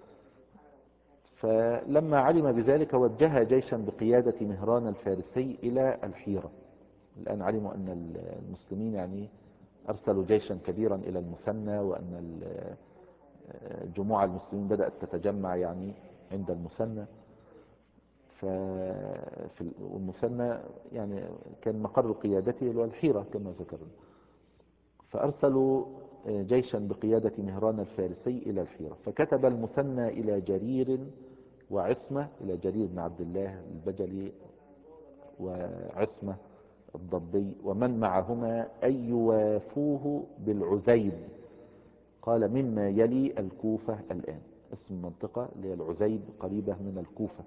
فلما علم بذلك وجه جيشا بقيادة مهران الفارسي إلى الحيرة. الآن علموا أن المسلمين يعني أرسلوا جيشا كبيرا إلى المثنى، وأن جموع المسلمين بدأت تتجمع يعني عند المثنى. ففي المثنى يعني كان مقر قيادته اللي هو الحيرة كما ذكرنا. فأرسلوا جيشا بقيادة مهران الفارسي إلى الحيرة، فكتب المثنى إلى جرير وعصمة، إلى جرير بن عبد الله البجلي وعصمة الضبي ومن معهما أن يوافوه بالعزيب. قال مما يلي الكوفة الآن، اسم منطقة اللي هي العزيب قريبة من الكوفة.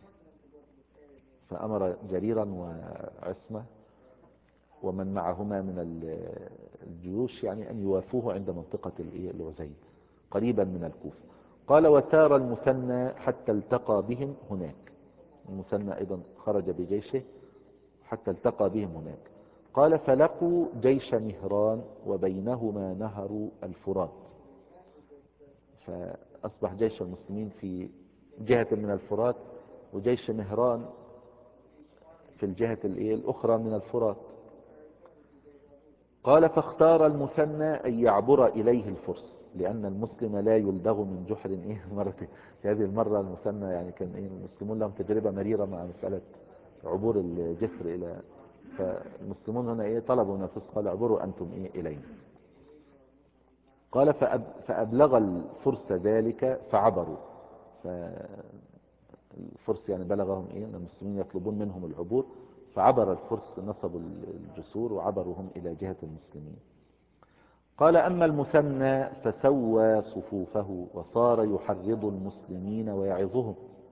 فأمر جريرا وعصمة ومن معهما من الجيوش يعني أن يوافوه عند منطقة العزيب قريبا من الكوفة. قال وسار المثنى حتى التقى بهم هناك، المثنى أيضا خرج بجيشه حتى التقى بهم هناك. قال فلقوا جيش مهران وبينهما نهر الفرات، فأصبح جيش المسلمين في جهة من الفرات وجيش مهران في الجهة الأخرى من الفرات. قال فاختار المثنى أن يعبر إليه الفرس، لأن المسلم لا يلدغ من جحر إيه مرتين. في هذه المرة المثنى يعني كان إيه المسلمون لهم تجربة مريرة مع مسألة عبور الجسر إلى، فالمسلمون هنا إيه طلبوا من الفرس قال اعبروا أنتم إيه إلينا. قال فأب فأبلغ الفرس ذلك فعبروا، فالفرس يعني بلغهم إيه أن المسلمين يطلبون منهم العبور، فعبر الفرس نصبوا الجسور وعبروا هم إلى جهة المسلمين. قال أما المثنى فسوى صفوفه وصار يحرض المسلمين ويعظهم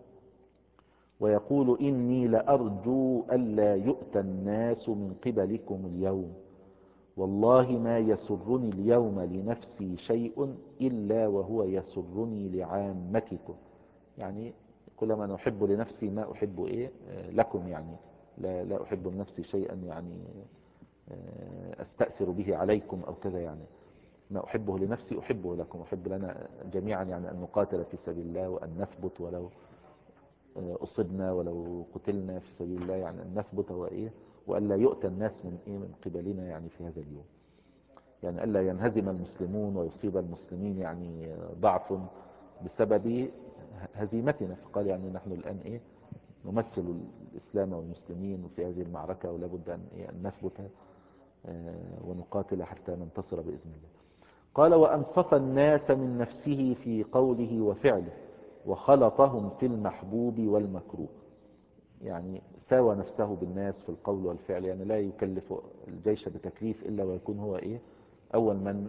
ويقول إني لأرجو ألا يؤتى الناس من قبلكم اليوم، والله ما يسرني اليوم لنفسي شيء إلا وهو يسرني لعامتكم. يعني كل ما أنا أحب لنفسي ما أحب إيه لكم، يعني لا, لا أحب لنفسي شيئا يعني أستأثر به عليكم أو كذا، يعني ما أحبه لنفسي أحبه لكم، أحب لنا جميعا يعني أن نقاتل في سبيل الله وأن نثبت ولو أصبنا ولو قتلنا في سبيل الله، يعني أن نثبت وإيه وألا يؤتى الناس من إيه من قبلنا يعني في هذا اليوم، يعني ألا ينهزم المسلمون ويصيب المسلمين يعني ضعف بسبب هزيمتنا. فقال يعني نحن الآن إيه نمثل الإسلام والمسلمين في هذه المعركة، ولا بد أن, إيه أن نثبت ونقاتل حتى ننتصر بإذن الله. قال وأنصف الناس من نفسه في قوله وفعله وخلطهم في المحبوب والمكروه، يعني ساوى نفسه بالناس في القول والفعل، يعني لا يكلف الجيش بتكليف إلا ويكون هو إيه أول من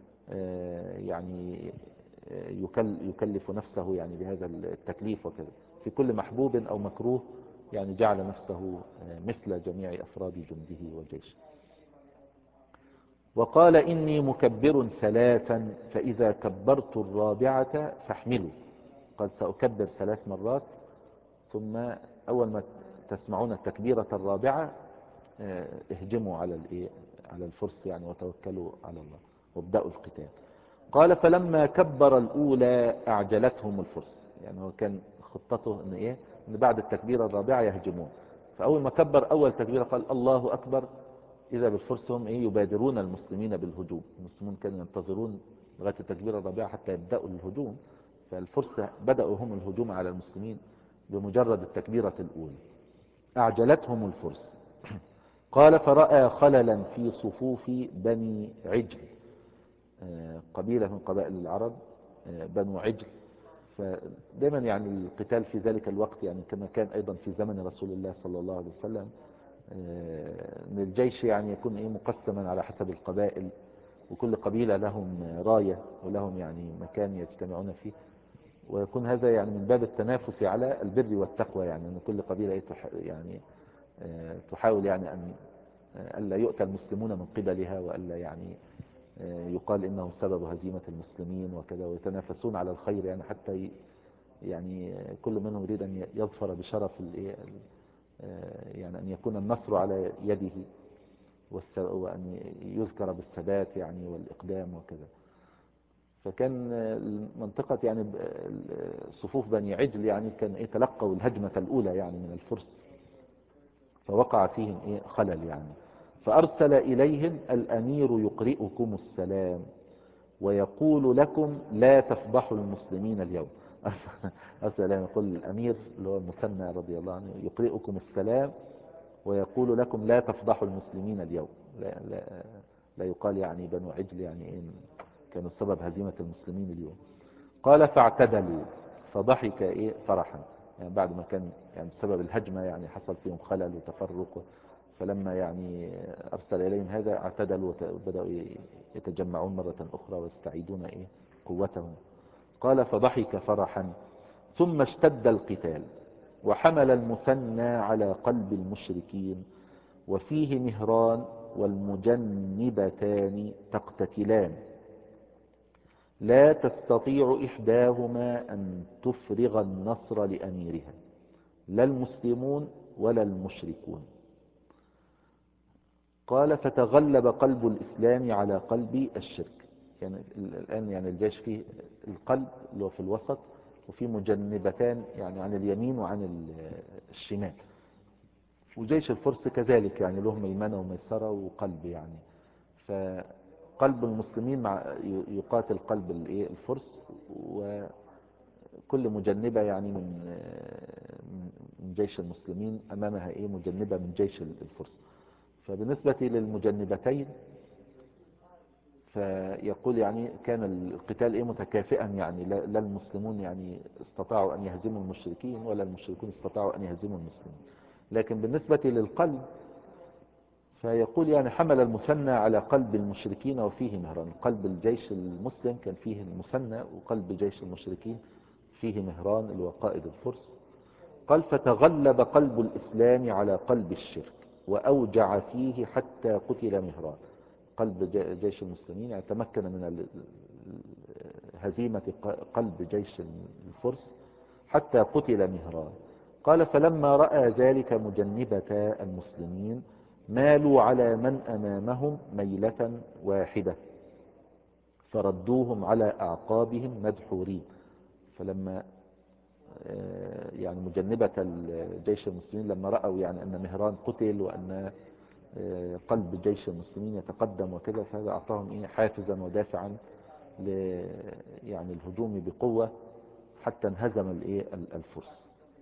يعني يكلف نفسه يعني بهذا التكليف وكذا في كل محبوب أو مكروه، يعني جعل نفسه مثل جميع أفراد جنده والجيش. وقال إني مكبر ثلاثا فإذا كبرت الرابعة فاحملوا، قد سأكبر ثلاث مرات ثم أول ما تسمعون التكبيرة الرابعة اهجموا على على الفرس يعني وتوكلوا على الله وابدأوا القتال. قال فلما كبر الأولى أعجلتهم الفرس، يعني هو كان خطته إن إيه إن بعد التكبيرة الرابعة يهجمون، فأول ما كبر أول تكبيرة قال الله أكبر، إذا بالفرس هم إيه يبادرون المسلمين بالهجوم. المسلمون كانوا ينتظرون لغاية التكبيرة الرابعة حتى يبدأوا الهجوم، فالفرس بدأوا هم الهجوم على المسلمين بمجرد التكبيرة الأولى. أعجلتهم الفرس. قال فرأى خللا في صفوف بني عجل، قبيلة من قبائل العرب بنو عجل، فدائما يعني القتال في ذلك الوقت يعني كما كان أيضا في زمن رسول الله صلى الله عليه وسلم، ان الجيش يعني يكون ايه مقسما على حسب القبائل، وكل قبيلة لهم راية ولهم يعني مكان يجتمعون فيه، ويكون هذا يعني من باب التنافس على البر والتقوى، يعني ان كل قبيلة ايه يعني تحاول يعني ان الا يؤتى المسلمون من قبلها والا يعني يقال انه سبب هزيمة المسلمين وكذا، ويتنافسون على الخير يعني حتى يعني كل منهم يريد ان يظفر بشرف الايه يعني أن يكون النصر على يده وأن يذكر بالثبات يعني والإقدام وكذا. فكان منطقة يعني صفوف بني عجل يعني كان إيه تلقوا الهجمة الأولى يعني من الفرس، فوقع فيهم إيه خلل يعني، فأرسل إليهم الأمير يقرئكم السلام ويقول لكم لا تفضحوا المسلمين اليوم. أرسل يقول الأمير اللي هو المثنى رضي الله عنه يقرئكم السلام ويقول لكم لا تفضحوا المسلمين اليوم، لا, لا, لا يقال يعني بنو عجل يعني إن كانوا سبب هزيمة المسلمين اليوم. قال فاعتدلوا فضحك إيه فرحا، يعني بعد ما كان يعني بسبب الهجمة يعني حصل فيهم خلل وتفرق، فلما يعني أرسل إليهم هذا اعتدلوا وبدأوا يتجمعون مرة أخرى ويستعيدون إيه قوتهم. قال فضحك فرحا ثم اشتد القتال وحمل المثنى على قلب المشركين وفيه مهران والمجنبتان تقتتلان لا تستطيع إحداهما أن تفرغ النصر لأميرها، لا المسلمون ولا المشركون. قال فتغلب قلب الإسلام على قلب الشرك. يعني الآن يعني الجيش فيه القلب اللي هو في الوسط، وفي مجنبتان يعني عن اليمين وعن الشمال. وجيش الفرس كذلك يعني له ميمنة وميسرة وقلب يعني. فقلب المسلمين مع يقاتل قلب الفرس، وكل مجنبة يعني من من جيش المسلمين أمامها إيه مجنبة من جيش الفرس. فبالنسبة للمجنبتين فيقول يعني كان القتال ايه متكافئا، يعني لا المسلمون يعني استطاعوا ان يهزموا المشركين ولا المشركون استطاعوا ان يهزموا المسلمين. لكن بالنسبة للقلب فيقول يعني حمل المثنى على قلب المشركين وفيه مهران. قلب الجيش المسلم كان فيه المثنى، وقلب جيش المشركين فيه مهران اللي هو قائد الفرس. قال فتغلب قلب الإسلام على قلب الشرك وأوجع فيه حتى قتل مهران. قلب جيش المسلمين يعني تمكن من هزيمة قلب جيش الفرس حتى قتل مهران. قال فلما رأى ذلك مجنبتا المسلمين مالوا على من أمامهم ميلة واحدة فردوهم على أعقابهم مدحورين. فلما يعني مجنبة الجيش المسلمين لما رأوا يعني أن مهران قتل وأن قلب جيش المسلمين يتقدم وكذا، فهذا أعطاهم إيه حافزا ودافعا ل يعني الهجوم بقوة حتى انهزم الإيه الفرس.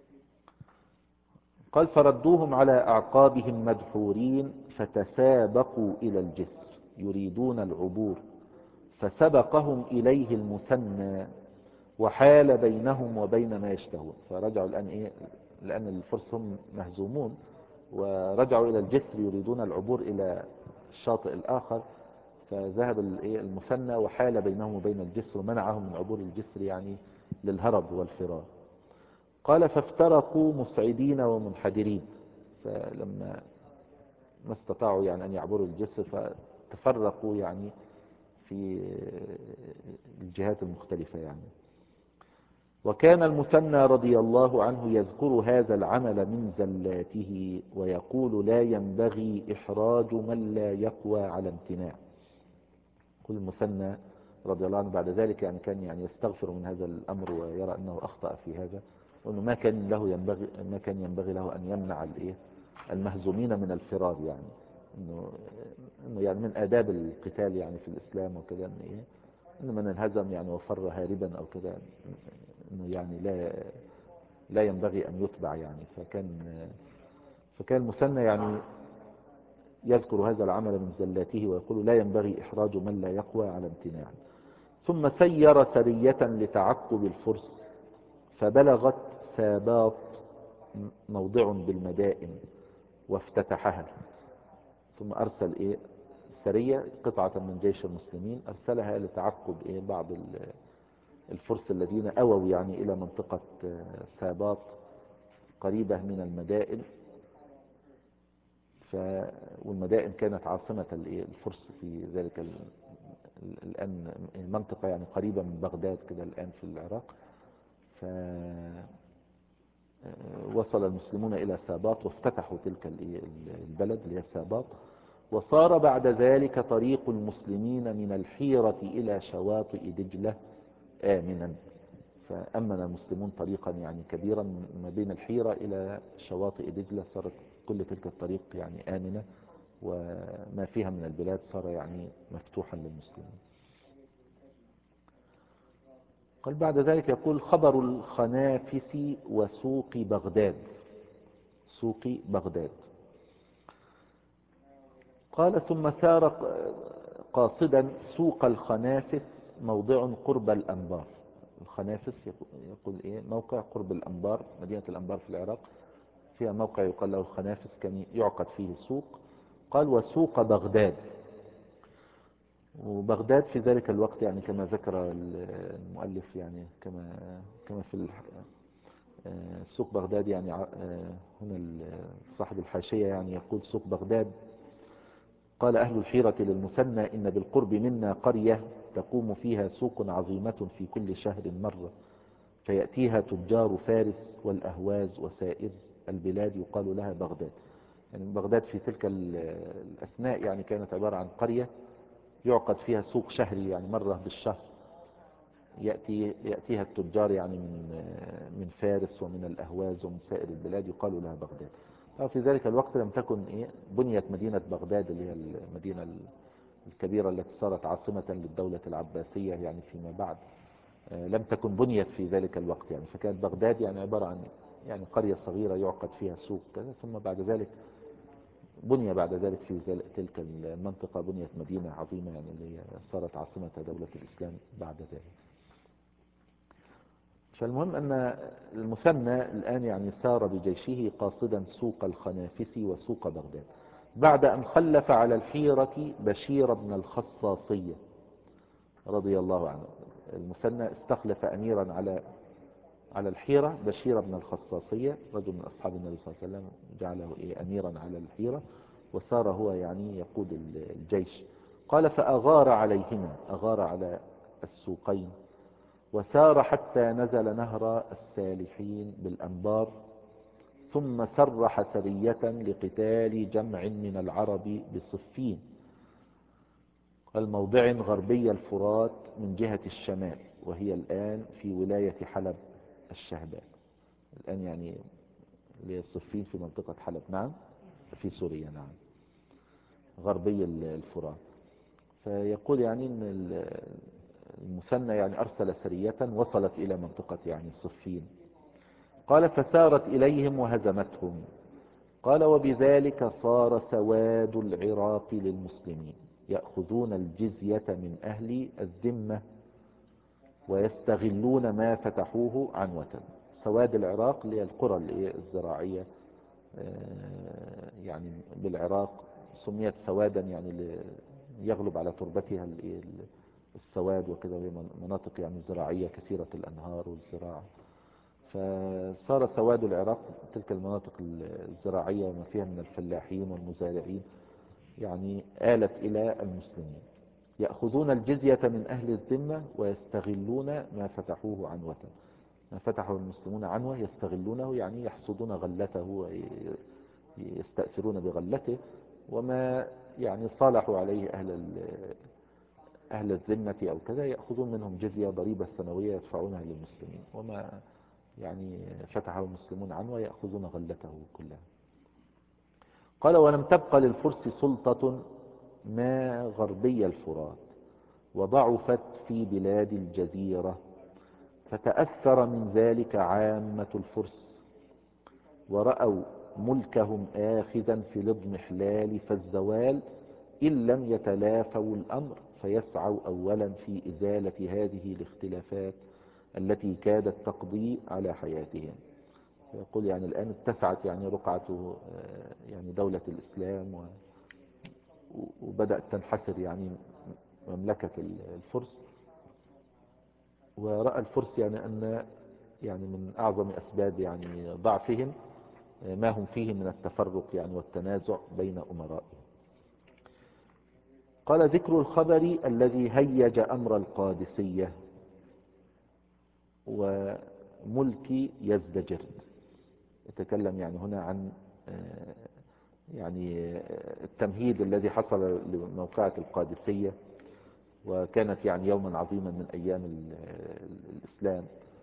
قال فردوهم على أعقابهم مدحورين فتسابقوا إلى الجسر يريدون العبور فسبقهم إليه المثنى وحال بينهم وبين ما يشتهون. فرجعوا الآن إيه لأن الفرس هم مهزومون، ورجعوا إلى الجسر يريدون العبور إلى الشاطئ الآخر، فذهب المثنى وحال بينهم وبين الجسر ومنعهم من عبور الجسر يعني للهرب والفرار. قال فافترقوا مسعدين ومنحدرين، فلما ما استطاعوا يعني أن يعبروا الجسر فتفرقوا يعني في الجهات المختلفة يعني. وكان المثنى رضي الله عنه يذكر هذا العمل من زلاته ويقول لا ينبغي إحراج من لا يقوى على امتناع. كل المثنى رضي الله عنه بعد ذلك يعني كان يعني يستغفر من هذا الأمر ويرى أنه أخطأ في هذا، وأنه ما كان له ينبغي ما كان ينبغي له أن يمنع الإيه المهزومين من الفرار، يعني إنه إنه يعني من آداب القتال يعني في الإسلام وكذا إن إيه إن من انهزم يعني وفر هاربا أو كذا إنه يعني لا لا ينبغي أن يتبع يعني. فكان فكان المثنى يعني يذكر هذا العمل من زلاته ويقول لا ينبغي إحراج من لا يقوى على امتناع. ثم سير سرية لتعقب الفرس فبلغت ساباط موضع بالمدائن وافتتحها. ثم أرسل إيه سرية قطعة من جيش المسلمين أرسلها لتعقب إيه بعض الفرس الذين أووا يعني إلى منطقة ساباط قريبة من المدائن. ف والمدائن كانت عاصمة الفرس في ذلك الآن المنطقة يعني قريبة من بغداد كده الآن في العراق. فوصل المسلمون إلى ساباط وافتتحوا تلك البلد اللي هي ساباط. وصار بعد ذلك طريق المسلمين من الحيرة إلى شواطئ دجلة آمنا. فأمن المسلمون طريقا يعني كبيرا ما بين الحيرة إلى شواطئ دجلة، صارت كل تلك الطريق يعني آمنة، وما فيها من البلاد صار يعني مفتوحا للمسلمين. قال بعد ذلك يقول خبر الخنافس وسوق بغداد. سوق بغداد. قال ثم سار قاصدا سوق الخنافس موضع قرب الأنبار. الخنافس يقول إيه موقع قرب الأنبار، مدينة الأنبار في العراق فيها موقع يقال له الخنافس كان يعقد فيه السوق. قال وسوق بغداد. وبغداد في ذلك الوقت يعني كما ذكر المؤلف يعني كما كما في سوق بغداد يعني هنا صاحب الحاشية يعني يقول سوق بغداد قال أهل الحيرة للمثنى إن بالقرب منا قرية تقوم فيها سوق عظيمة في كل شهر مرة فيأتيها تجار فارس والأهواز وسائر البلاد يقال لها بغداد. يعني بغداد في تلك الأثناء يعني كانت عبارة عن قرية يعقد فيها سوق شهري، يعني مرة بالشهر يأتي يأتيها التجار يعني من من فارس ومن الأهواز ومن سائر البلاد يقال لها بغداد. في ذلك الوقت لم تكن إيه بنيت مدينة بغداد اللي هي المدينة الكبيرة التي صارت عاصمة للدولة العباسية يعني فيما بعد، لم تكن بنيت في ذلك الوقت يعني. فكانت بغداد يعني عبارة عن يعني قرية صغيرة يعقد فيها سوق كذا، ثم بعد ذلك بني بعد ذلك في تلك المنطقة بنيت مدينة عظيمة يعني اللي صارت عاصمة دولة الإسلام بعد ذلك. فالمهم أن المثنى الآن يعني سار بجيشه قاصدا سوق الخنافسي وسوق بغداد بعد أن خلف على الحيرة بشير بن الخصاصية رضي الله عنه. المثنى استخلف أميرا على على الحيرة بشير بن الخصاصية، رجل من أصحاب النبي صلى الله عليه وسلم، جعله إيه أميرا على الحيرة، وصار هو يعني يقود الجيش. قال فأغار عليهما، أغار على السوقين، وسار حتى نزل نهر السالحين بالأنبار، ثم سرح سرية لقتال جمع من العرب بصفين، الموضع غربي الفرات من جهة الشمال، وهي الآن في ولاية حلب الشهباء الآن، يعني لصفين في منطقة حلب، نعم في سوريا، نعم غربي الفرات. فيقول يعني ان المثنى يعني ارسل سرية وصلت الى منطقة يعني صفين. قال فسارت اليهم وهزمتهم. قال وبذلك صار سواد العراق للمسلمين يأخذون الجزية من اهل الذمة ويستغلون ما فتحوه عنوة. سواد العراق اللي هي القرى الزراعية يعني بالعراق سميت سوادا يعني يغلب على تربتها السواد وكذا، وهي مناطق يعني زراعية كثيرة الأنهار والزراعة. فصار سواد العراق تلك المناطق الزراعية وما فيها من الفلاحين والمزارعين يعني آلت إلى المسلمين، يأخذون الجزية من أهل الذمة ويستغلون ما فتحوه عنوة. ما فتحه المسلمون عنوة يستغلونه يعني يحصدون غلته ويستأثرون بغلته، وما يعني صالحوا عليه أهل أهل الذمة أو كذا يأخذون منهم جزية ضريبة سنوية يدفعونها للمسلمين، وما يعني فتحه المسلمون عنوة يأخذون غلته كلها. قال ولم تبقى للفرس سلطة ما غربي الفرات، وضعفت في بلاد الجزيرة، فتأثر من ذلك عامة الفرس، ورأوا ملكهم آخذا في الاضمحلال فالزوال إن لم يتلافوا الأمر، فيسعوا أولا في إزالة هذه الاختلافات التي كادت تقضي على حياتهم. يقول يعني الآن اتسعت يعني رقعة يعني دولة الإسلام، وبدأت تنحسر يعني مملكة الفرس. ورأى الفرس يعني أن يعني من أعظم أسباب يعني ضعفهم ما هم فيه من التفرق يعني والتنازع بين أمرائهم. قال ذكر الخبر الذي هيج أمر القادسية وملك يزدجرد. يتكلم يعني هنا عن يعني التمهيد الذي حصل لموقعة القادسية، وكانت يعني يوما عظيما من أيام الإسلام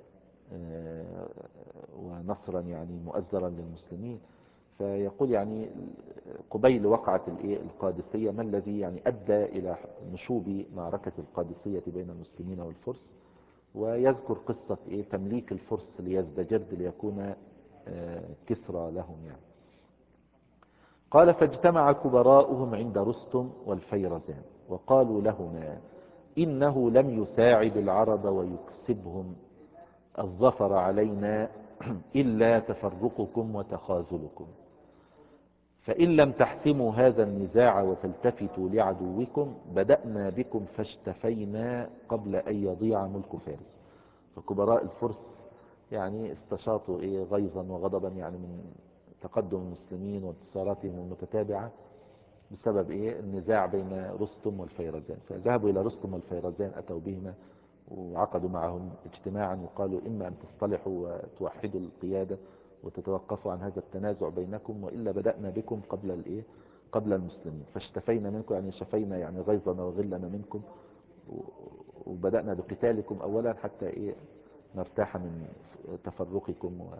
ونصرا يعني مؤزرا للمسلمين. فيقول يعني قبيل وقعة القادسية ما الذي يعني أدى إلى نشوب معركة القادسية بين المسلمين والفرس، ويذكر قصة إيه تمليك الفرس ليزدجرد ليكون كسرى لهم يعني. قال فاجتمع كبراؤهم عند رستم والفيرزان وقالوا لهما إنه لم يساعد العرب ويكسبهم الظفر علينا إلا تفرقكم وتخاذلكم، فإن لم تحسموا هذا النزاع وتلتفتوا لعدوكم بدأنا بكم فاشتفينا قبل أن يضيع ملك فارس. فكبراء الفرس يعني استشاطوا إيه غيظا وغضبا يعني من تقدم المسلمين وانتصاراتهم المتتابعة بسبب إيه النزاع بين رستم والفيرزان. فذهبوا إلى رستم والفيرزان، أتوا بهما وعقدوا معهم اجتماعا وقالوا إما أن تصطلحوا وتوحدوا القيادة وتتوقفوا عن هذا التنازع بينكم، وإلا بدأنا بكم قبل الإيه قبل المسلمين، فاشتفينا منكم، يعني شفينا يعني غيظنا وغلنا منكم، وبدأنا بقتالكم أولا حتى إيه نرتاح من تفرقكم و...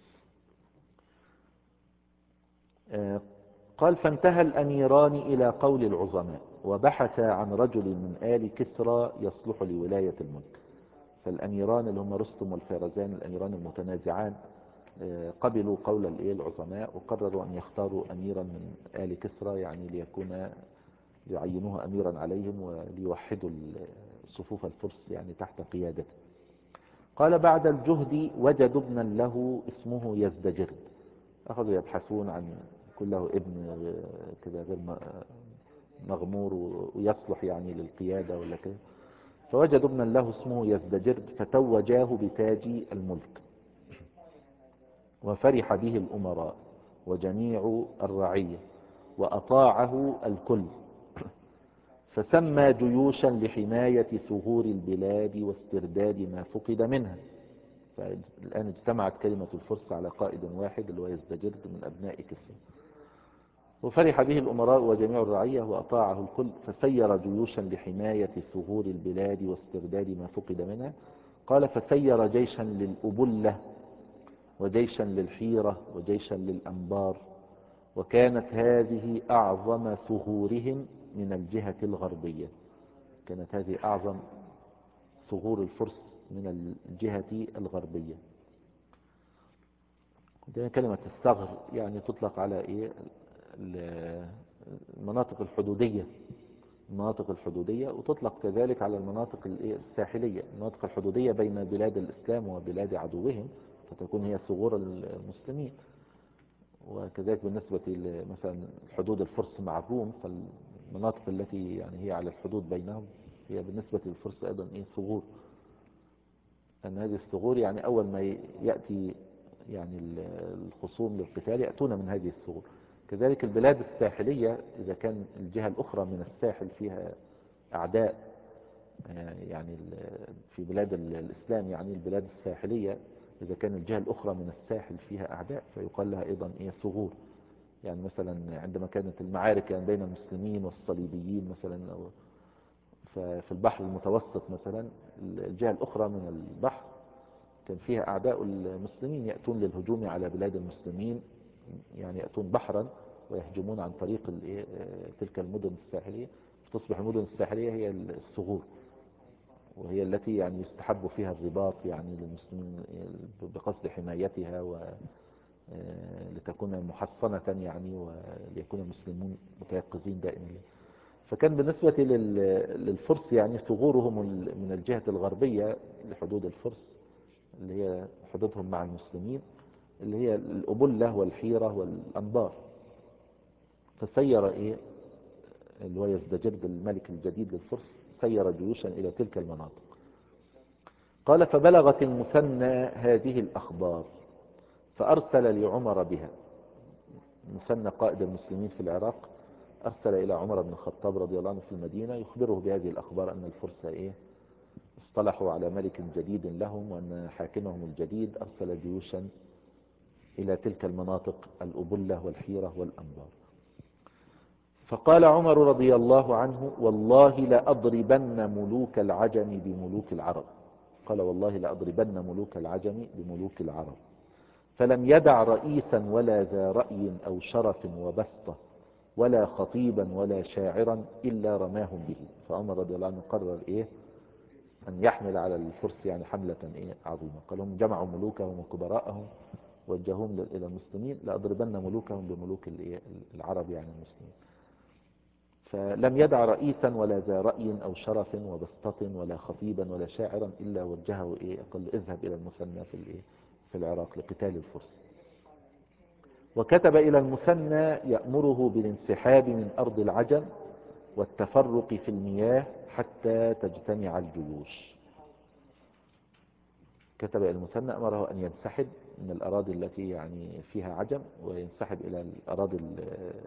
آه، قال فانتهى الأميران إلى قول العظماء وبحث عن رجل من آل كسرى يصلح لولاية الملك. فالأميران اللي هم رستم والفيرزان، الأميران المتنازعان، قبلوا قول العظماء وقرروا أن يختاروا أميرا من آل كسرى، يعني ليكون يعينوه أميرا عليهم وليوحدوا صفوف الفرس يعني تحت قيادته. قال بعد الجهد وجدوا ابنا له اسمه يزدجرد. أخذوا يبحثون عن كله ابن كذا غير مغمور ويصلح يعني للقيادة ولا كذا، فوجدوا ابنا له اسمه يزدجرد فتوجاه بتاج الملك، وفرح به الأمراء وجميع الرعية وأطاعه الكل، فسمى جيوشا لحماية ثغور البلاد واسترداد ما فقد منها. فالآن اجتمعت كلمة الفرس على قائد واحد اللي هو يزدجرد من أبناء كسرى. وفرح به الأمراء وجميع الرعية وأطاعه الكل، فسير جيوشا لحماية ثغور البلاد واسترداد ما فقد منها. قال فسير جيشا للأبلة وجيشا للحيرة وجيشا للأنبار، وكانت هذه أعظم ثغورهم من الجهة الغربية. كانت هذه أعظم ثغور الفرس من الجهة الغربية. كلمة الثغر يعني تطلق على إيه المناطق الحدودية، المناطق الحدودية، وتطلق كذلك على المناطق الساحلية، المناطق الحدودية بين بلاد الإسلام وبلاد عدوهم، فتكون هي ثغور المسلمين. وكذلك بالنسبة مثلا حدود الفرس مع الروم، فالمناطق التي يعني هي على الحدود بينهم هي بالنسبة للفرس أيضا إيه ثغور، أن هذه الثغور يعني أول ما يأتي يعني الخصوم للقتال يأتون من هذه الثغور. كذلك البلاد الساحلية إذا كان الجهة الأخرى من الساحل فيها أعداء، يعني في بلاد الإسلام يعني البلاد الساحلية إذا كان الجهة الأخرى من الساحل فيها أعداء فيقال لها أيضا إيه ثغور. يعني مثلا عندما كانت المعارك يعني بين المسلمين والصليبيين مثلا، أو ففي البحر المتوسط مثلا الجهة الأخرى من البحر كان فيها أعداء المسلمين يأتون للهجوم على بلاد المسلمين، يعني يأتون بحرا ويهجمون عن طريق تلك المدن الساحلية، فتصبح المدن الساحلية هي الثغور، وهي التي يعني يستحب فيها الرباط يعني للمسلمين بقصد حمايتها ولتكون محصنة يعني وليكون المسلمون متيقظين دائما. فكان بالنسبة للفرس يعني ثغورهم من الجهة الغربية لحدود الفرس اللي هي حدودهم مع المسلمين اللي هي الأبلة والحيرة والأنبار. فسير إيه اللي هو يزدجرد الملك الجديد للفرس سير جيوشا إلى تلك المناطق. قال فبلغت المثنى هذه الأخبار فأرسل لعمر بها. المثنى قائد المسلمين في العراق أرسل إلى عمر بن الخطاب رضي الله عنه في المدينة يخبره بهذه الأخبار أن الفرس إيه اصطلحوا على ملك جديد لهم، وأن حاكمهم الجديد أرسل جيوشا إلى تلك المناطق الأبلة والحيرة والأنبار. فقال عمر رضي الله عنه والله لأضربن ملوك العجم بملوك العرب. قال والله لأضربن ملوك العجم بملوك العرب. فلم يدع رئيسا ولا ذا رأي أو شرف وبسطة ولا خطيبا ولا شاعرا إلا رماهم به. فعمر رضي الله عنه قرر إيه أن يحمل على الفرس يعني حملة إيه عظيمة. قال هم جمعوا ملوكهم وكبراءهم وجههم إلى المسلمين لأضربن ملوكهم بملوك العرب يعني المسلمين. فلم يدع رئيسا ولا ذا رأي أو شرف وبسطة ولا خطيبا ولا شاعرا إلا وجهه إيه قال اذهب إلى المثنى في الإيه في العراق لقتال الفرس. وكتب إلى المثنى يأمره بالانسحاب من أرض العجم والتفرق في المياه حتى تجتمع الجيوش. كتب إلى المثنى أمره أن ينسحب من الأراضي التي يعني فيها عجم وينسحب إلى الأراضي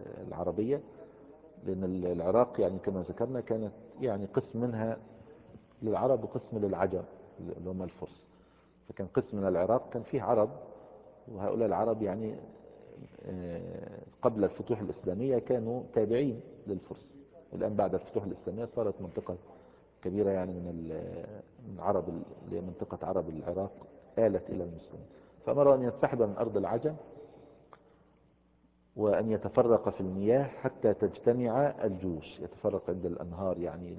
العربية، لأن العراق يعني كما ذكرنا كانت يعني قسم منها للعرب وقسم للعجم اللي هم الفرس. فكان قسم من العراق كان فيه عرب، وهؤلاء العرب يعني قبل الفتوح الإسلامية كانوا تابعين للفرس. الآن بعد الفتوح الإسلامية صارت منطقة كبيرة يعني من العرب اللي هي منطقة عرب العراق آلت إلى المسلمين. فأمروا أن ينسحب من أرض العجم وأن يتفرق في المياه حتى تجتمع الجيوش، يتفرق عند الأنهار يعني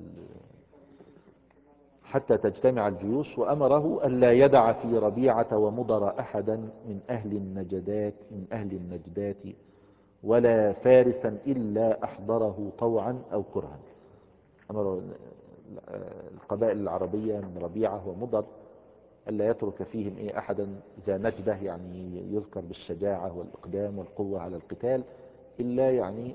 حتى تجتمع الجيوش. وأمره ألا يدع في ربيعة ومضر أحدا من أهل النجدات من أهل النجدات ولا فارسا إلا أحضره طوعا أو كرها. أمر القبائل العربية من ربيعة ومضر ألا يترك فيهم إيه أحدا ذا نجدة يعني يذكر بالشجاعة والإقدام والقوة على القتال، إلا يعني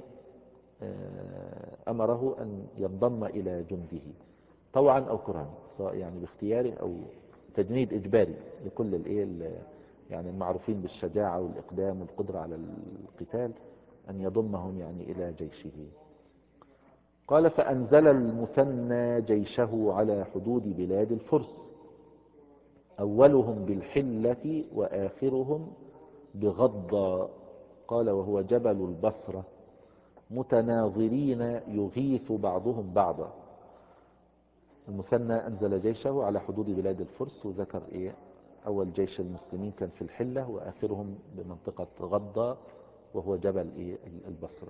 أمره أن ينضم إلى جنده طوعا أو كرها، سواء يعني باختياره أو تجنيد إجباري لكل الإيه يعني المعروفين بالشجاعة والإقدام والقدرة على القتال، أن يضمهم يعني إلى جيشه. قال فأنزل المثنى جيشه على حدود بلاد الفرس، أولهم بالحلة وآخرهم بغض، قال وهو جبل البصرة، متناظرين يغيث بعضهم بعضا. المثنى أنزل جيشه على حدود بلاد الفرس، وذكر إيه أول جيش المسلمين كان في الحلة وآخرهم بمنطقة غضة وهو جبل إيه البصرة.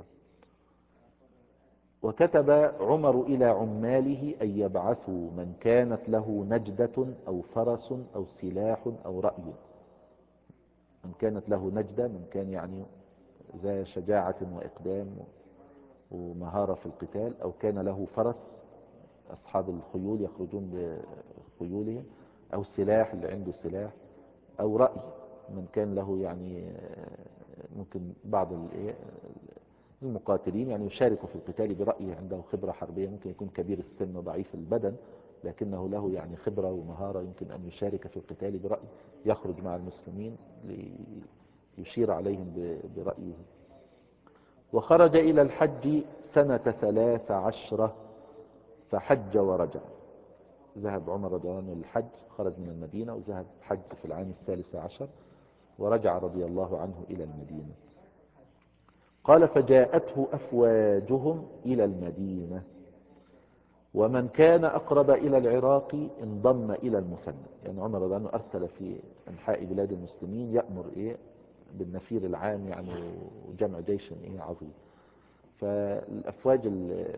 وكتب عمر إلى عماله أن يبعثوا من كانت له نجدة أو فرس أو سلاح أو رأي. من كانت له نجدة من كان يعني ذا شجاعة وإقدام ومهارة في القتال، أو كان له فرس أصحاب الخيول يخرجون بخيولهم، أو السلاح اللي عنده سلاح، أو رأي من كان له يعني ممكن بعض المقاتلين يعني يشارك في القتال برأيه، عنده خبرة حربية، ممكن يكون كبير السن وضعيف البدن لكنه له يعني خبرة ومهارة، يمكن أن يشارك في القتال برأيه، يخرج مع المسلمين ليشير عليهم برأيه. وخرج إلى الحج سنة ثلاث عشرة فحج ورجع. ذهب عمر رضي الله عنه للحج، خرج من المدينة وذهب حج في العام الثالث عشر، ورجع رضي الله عنه إلى المدينة. قال فجاءته أفواجهم إلى المدينة، ومن كان أقرب إلى العراق انضم إلى المثنى. يعني عمر رضي الله عنه أرسل في أنحاء بلاد المسلمين يأمر إيه بالنفير العام يعني وجمع جيش إيه عظيم. فالأفواج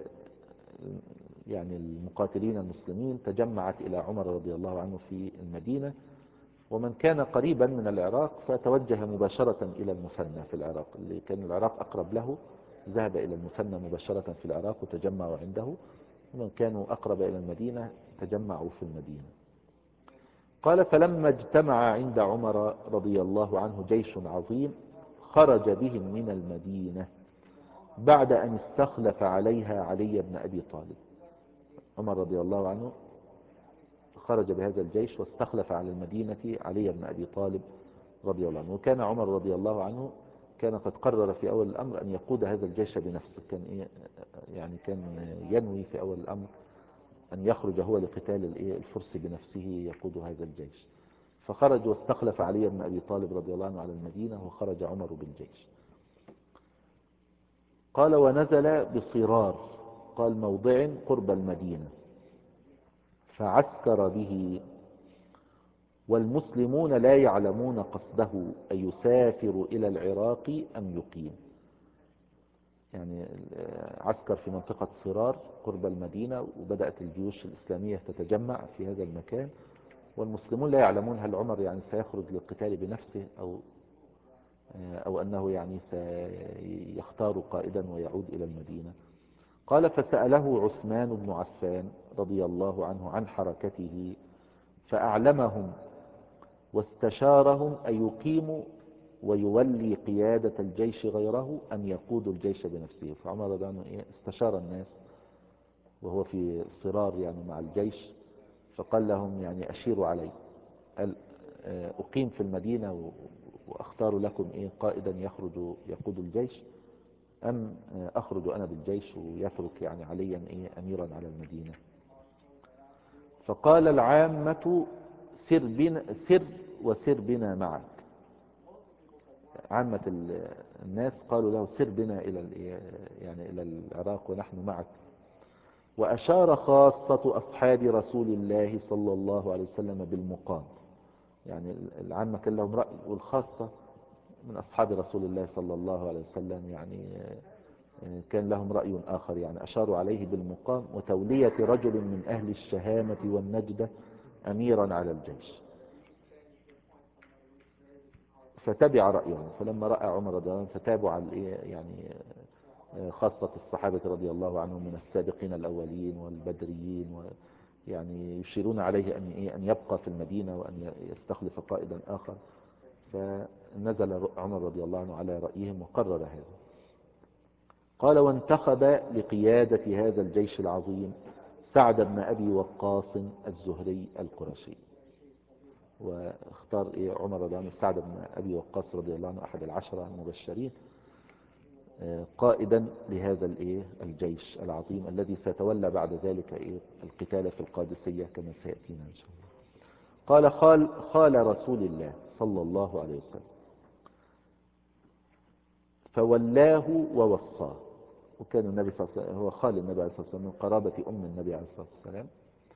يعني المقاتلين المسلمين تجمعت إلى عمر رضي الله عنه في المدينة، ومن كان قريبا من العراق فتوجه مباشرة إلى المثنى في العراق، اللي كان العراق أقرب له ذهب إلى المثنى مباشرة في العراق وتجمعوا عنده، ومن كانوا أقرب إلى المدينة تجمعوا في المدينة. قال فلما اجتمع عند عمر رضي الله عنه جيش عظيم خرج بهم من المدينة بعد أن استخلف عليها علي بن أبي طالب. عمر رضي الله عنه خرج بهذا الجيش واستخلف على المدينة علي بن أبي طالب رضي الله عنه. وكان عمر رضي الله عنه كان قد قرر في أول الأمر أن يقود هذا الجيش بنفسه، كان إيه يعني كان ينوي في أول الأمر أن يخرج هو لقتال الفرس بنفسه يقود هذا الجيش، فخرج واستخلف علي بن أبي طالب رضي الله عنه على المدينة، وخرج عمر بالجيش. قال ونزل بصرار، قال موضع قرب المدينة، فعسكر به، والمسلمون لا يعلمون قصده أن يسافر إلى العراق أم يقيم. يعني عسكر في منطقة صرار قرب المدينة، وبدأت الجيوش الإسلامية تتجمع في هذا المكان، والمسلمون لا يعلمون هل عمر يعني سيخرج للقتال بنفسه أو أو أنه يعني سيختار قائدا ويعود إلى المدينة. قال فسأله عثمان بن عفان رضي الله عنه عن حركته فأعلمهم واستشارهم أن يقيموا ويولي قيادة الجيش غيره أم يقود الجيش بنفسه. فعمر رضي الله عنه استشار الناس وهو في صرار يعني مع الجيش، فقال لهم يعني أشيروا علي، قال أقيم في المدينة وأختار لكم إيه قائدا يخرج يقود الجيش، أم أخرج أنا بالجيش ويترك يعني عليا إيه أميرا على المدينة. فقال العامة سر بنا سر وسر بنا معك. عامة الناس قالوا له سر بنا إلى يعني إلى العراق ونحن معك. وأشار خاصة أصحاب رسول الله صلى الله عليه وسلم بالمقام، يعني العامة كان لهم رأي، والخاصة من أصحاب رسول الله صلى الله عليه وسلم يعني كان لهم رأي آخر، يعني أشاروا عليه بالمقام وتولية رجل من أهل الشهامة والنجدة أميرا على الجيش. فتبع رأيهم، فلما رأى عمر رضي الله عنه فتابوا على يعني خاصة الصحابة رضي الله عنهم من السابقين الأولين والبدريين، يعني يشيرون عليه أن أن يبقى في المدينة وأن يستخلف قائدا آخر. فنزل عمر رضي الله عنه على رأيهم وقرر هذا. قال: وانتخب لقيادة هذا الجيش العظيم سعد بن أبي وقاص الزهري القرشي. واختار إيه عمر رضي الله عنه سعد بن أبي وقاص رضي الله عنه أحد العشرة المبشرين قائدا لهذا الايه الجيش العظيم الذي سيتولى بعد ذلك ايه القتال في القادسية كما سيأتينا ان شاء الله. قال: خال خال رسول الله صلى الله عليه وسلم فولاه ووصاه. وكان النبي صلى الله عليه وسلم هو خال النبي عليه الصلاة والسلام من قرابة أم النبي عليه الصلاة والسلام.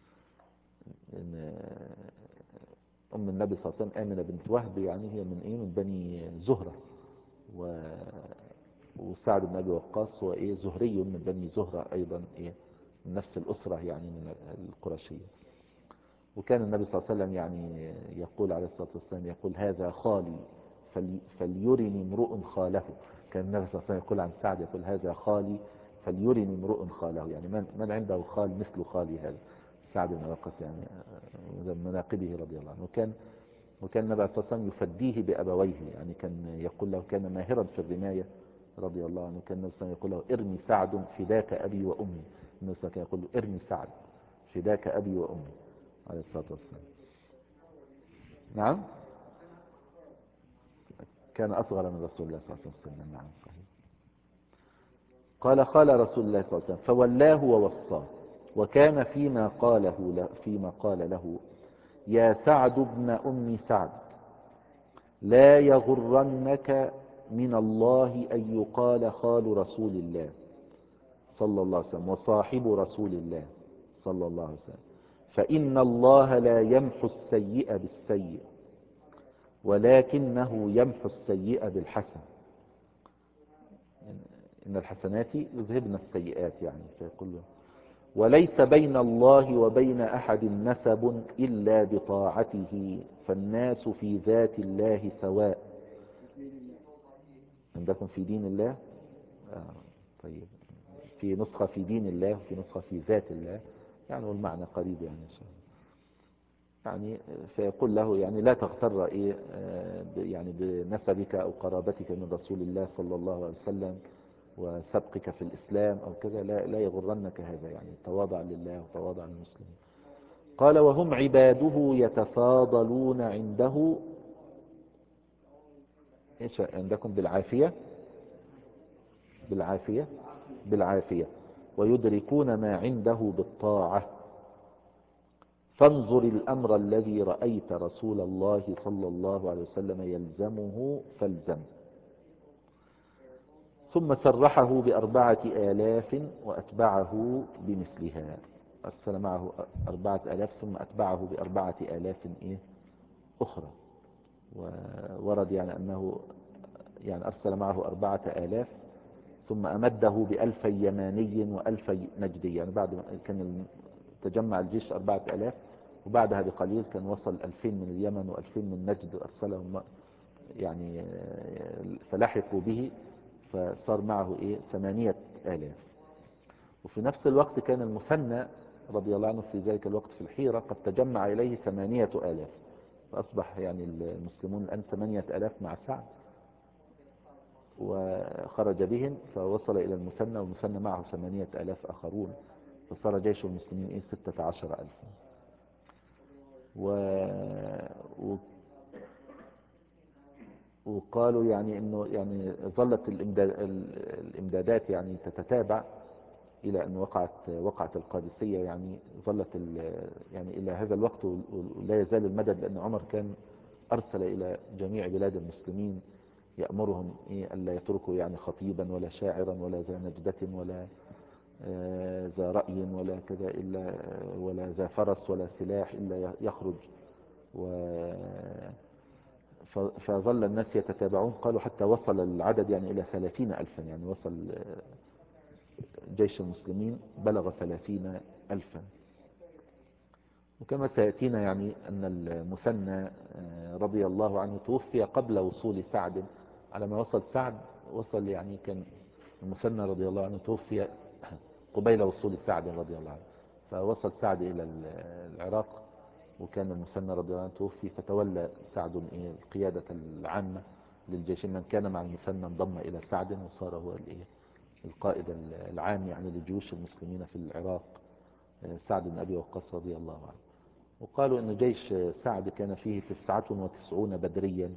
أم النبي صلى الله عليه وسلم آمنة بنت وهب، يعني هي من إيه من بني زهرة، و وسعد بن أبي وقاص هو إيه زهري من بني زهرة أيضا، إيه من نفس الأسرة يعني من القرشية. وكان النبي صلى الله عليه وسلم يعني يقول عليه الصلاة والسلام يقول: هذا خالي فليرني امرؤ خاله. كان النبي صلى الله عليه وسلم يقول عن سعد يقول: هذا خالي فليرني امرؤ خاله، يعني من من عنده خال مثل خالي هذا سعد بن وقاص، يعني من مناقبه رضي الله عنه. وكان وكان النبي صلى الله عليه وسلم يفديه بأبويه، يعني كان يقول له كان ماهرا في الرماية رضي الله عنه. كان النبي صلى الله عليه وسلم يقول له: ارمي سعد فداك أبي وأمي. النبي صلى الله عليه وسلم يقول له: ارمي سعد فداك أبي وأمي عليه الصلاة والسلام. نعم، كان أصغر من رسول الله صلى الله عليه وسلم. نعم صحيح. قال: قال رسول الله صلى الله عليه وسلم فولاه ووصاه. وكان فيما قاله فيما قال له: يا سعد بن أم سعد، لا يغرنك من الله أن يقال خال رسول الله صلى الله عليه وسلم وصاحب رسول الله صلى الله عليه وسلم، فإن الله لا يمحو السيئة بالسيء ولكنه يمحو السيئة بالحسن. إن الحسنات يذهبن السيئات، يعني فيقول له: وليس بين الله وبين أحد نسب إلا بطاعته، فالناس في ذات الله سواء. عندكم في دين الله؟ آه طيب، في نسخة في دين الله وفي نسخة في ذات الله، يعني والمعنى قريب يعني إن شاء الله. يعني فيقول له يعني لا تغتر إيه يعني بنسبك أو قرابتك من رسول الله صلى الله عليه وسلم وسبقك في الإسلام أو كذا، لا, لا يغرنك هذا، يعني تواضع لله وتواضع للمسلمين. قال: وهم عباده يتفاضلون عنده. إيش عندكم بالعافية؟ بالعافية بالعافية ويدركون ما عنده بالطاعة. فانظر الأمر الذي رأيت رسول الله صلى الله عليه وسلم يلزمه فالزم. ثم سرحه بأربعة آلاف وأتبعه بمثلها. أرسل معه أربعة آلاف ثم أتبعه بأربعة آلاف إيه أخرى. وورد يعني أنه يعني أرسل معه أربعة آلاف ثم أمده بألفي يماني وألفي نجدي، يعني بعد ما كان تجمع الجيش أربعة آلاف وبعدها بقليل كان وصل ألفين من اليمن وألفين من نجد، أرسلهم يعني فلحقوا به، فصار معه إيه ثمانية آلاف. وفي نفس الوقت كان المثنى رضي الله عنه في ذلك الوقت في الحيرة قد تجمع إليه ثمانية آلاف، فأصبح يعني المسلمون الآن ثمانية آلاف مع سعد، وخرج بهم فوصل إلى المثنى، والمثنى معه ثمانية آلاف آخرون، فصار جيش المسلمين إيه ستة عشر ألف. و... و... وقالوا يعني انه يعني ظلت الامداد الامدادات يعني تتتابع إلى أن وقعت وقعت القادسية. يعني ظلت يعني إلى هذا الوقت ولا يزال المدد، لأن عمر كان أرسل إلى جميع بلاد المسلمين يأمرهم إيه ألا يتركوا يعني خطيبا ولا شاعرا ولا ذا نجدة ولا آه ذا رأي ولا كذا إلا ولا ذا فرس ولا سلاح إلا يخرج. و فظل الناس يتتابعون، قالوا حتى وصل العدد يعني إلى ثلاثين ألفا، يعني وصل جيش المسلمين بلغ ثلاثين ألفا. وكما سيأتينا يعني أن المثنى رضي الله عنه توفي قبل وصول سعد. على ما وصل سعد وصل يعني كان المثنى رضي الله عنه توفي قبيل وصول سعد رضي الله عنه، فوصل سعد إلى العراق وكان المثنى رضي الله عنه توفي، فتولى سعد القيادة العامة للجيش. من كان مع المثنى انضم إلى سعد وصار هو القائد العام يعني لجيوش المسلمين في العراق، سعد بن أبي وقاص رضي الله عنه. وقالوا أن جيش سعد كان فيه تسعة وتسعون بدريا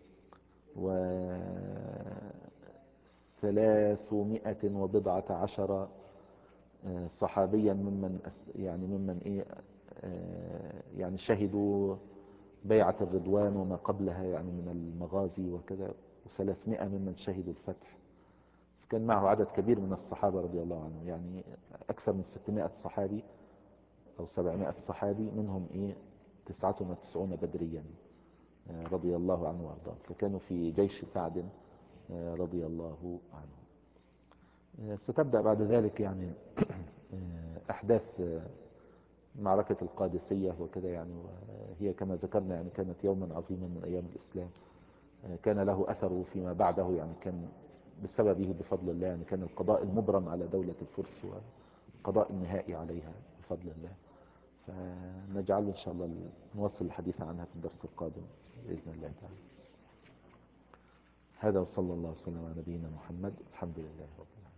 وثلاثمائة وبضعة عشر صحابيا ممن يعني ممن إيه يعني شهدوا بيعة الرضوان وما قبلها يعني من المغازي وكذا، وثلاثمائة ممن شهدوا الفتح. كان معه عدد كبير من الصحابة رضي الله عنهم، يعني أكثر من ستمائة صحابي أو سبعمائة صحابي، منهم إيه تسعة وتسعون بدريا رضي الله عنه وارضاه، فكانوا في جيش سعد رضي الله عنه. ستبدأ بعد ذلك يعني أحداث معركة القادسية وكذا يعني، وهي كما ذكرنا يعني كانت يوما عظيما من أيام الإسلام، كان له أثره فيما بعده، يعني كان بسببه بفضل الله يعني كان القضاء المبرم على دولة الفرس والقضاء النهائي عليها بفضل الله. فنجعل إن شاء الله نواصل الحديث عنها في الدرس القادم بإذن الله تعالى. هذا وصلى الله وسلم على نبينا محمد، الحمد لله رب العالمين.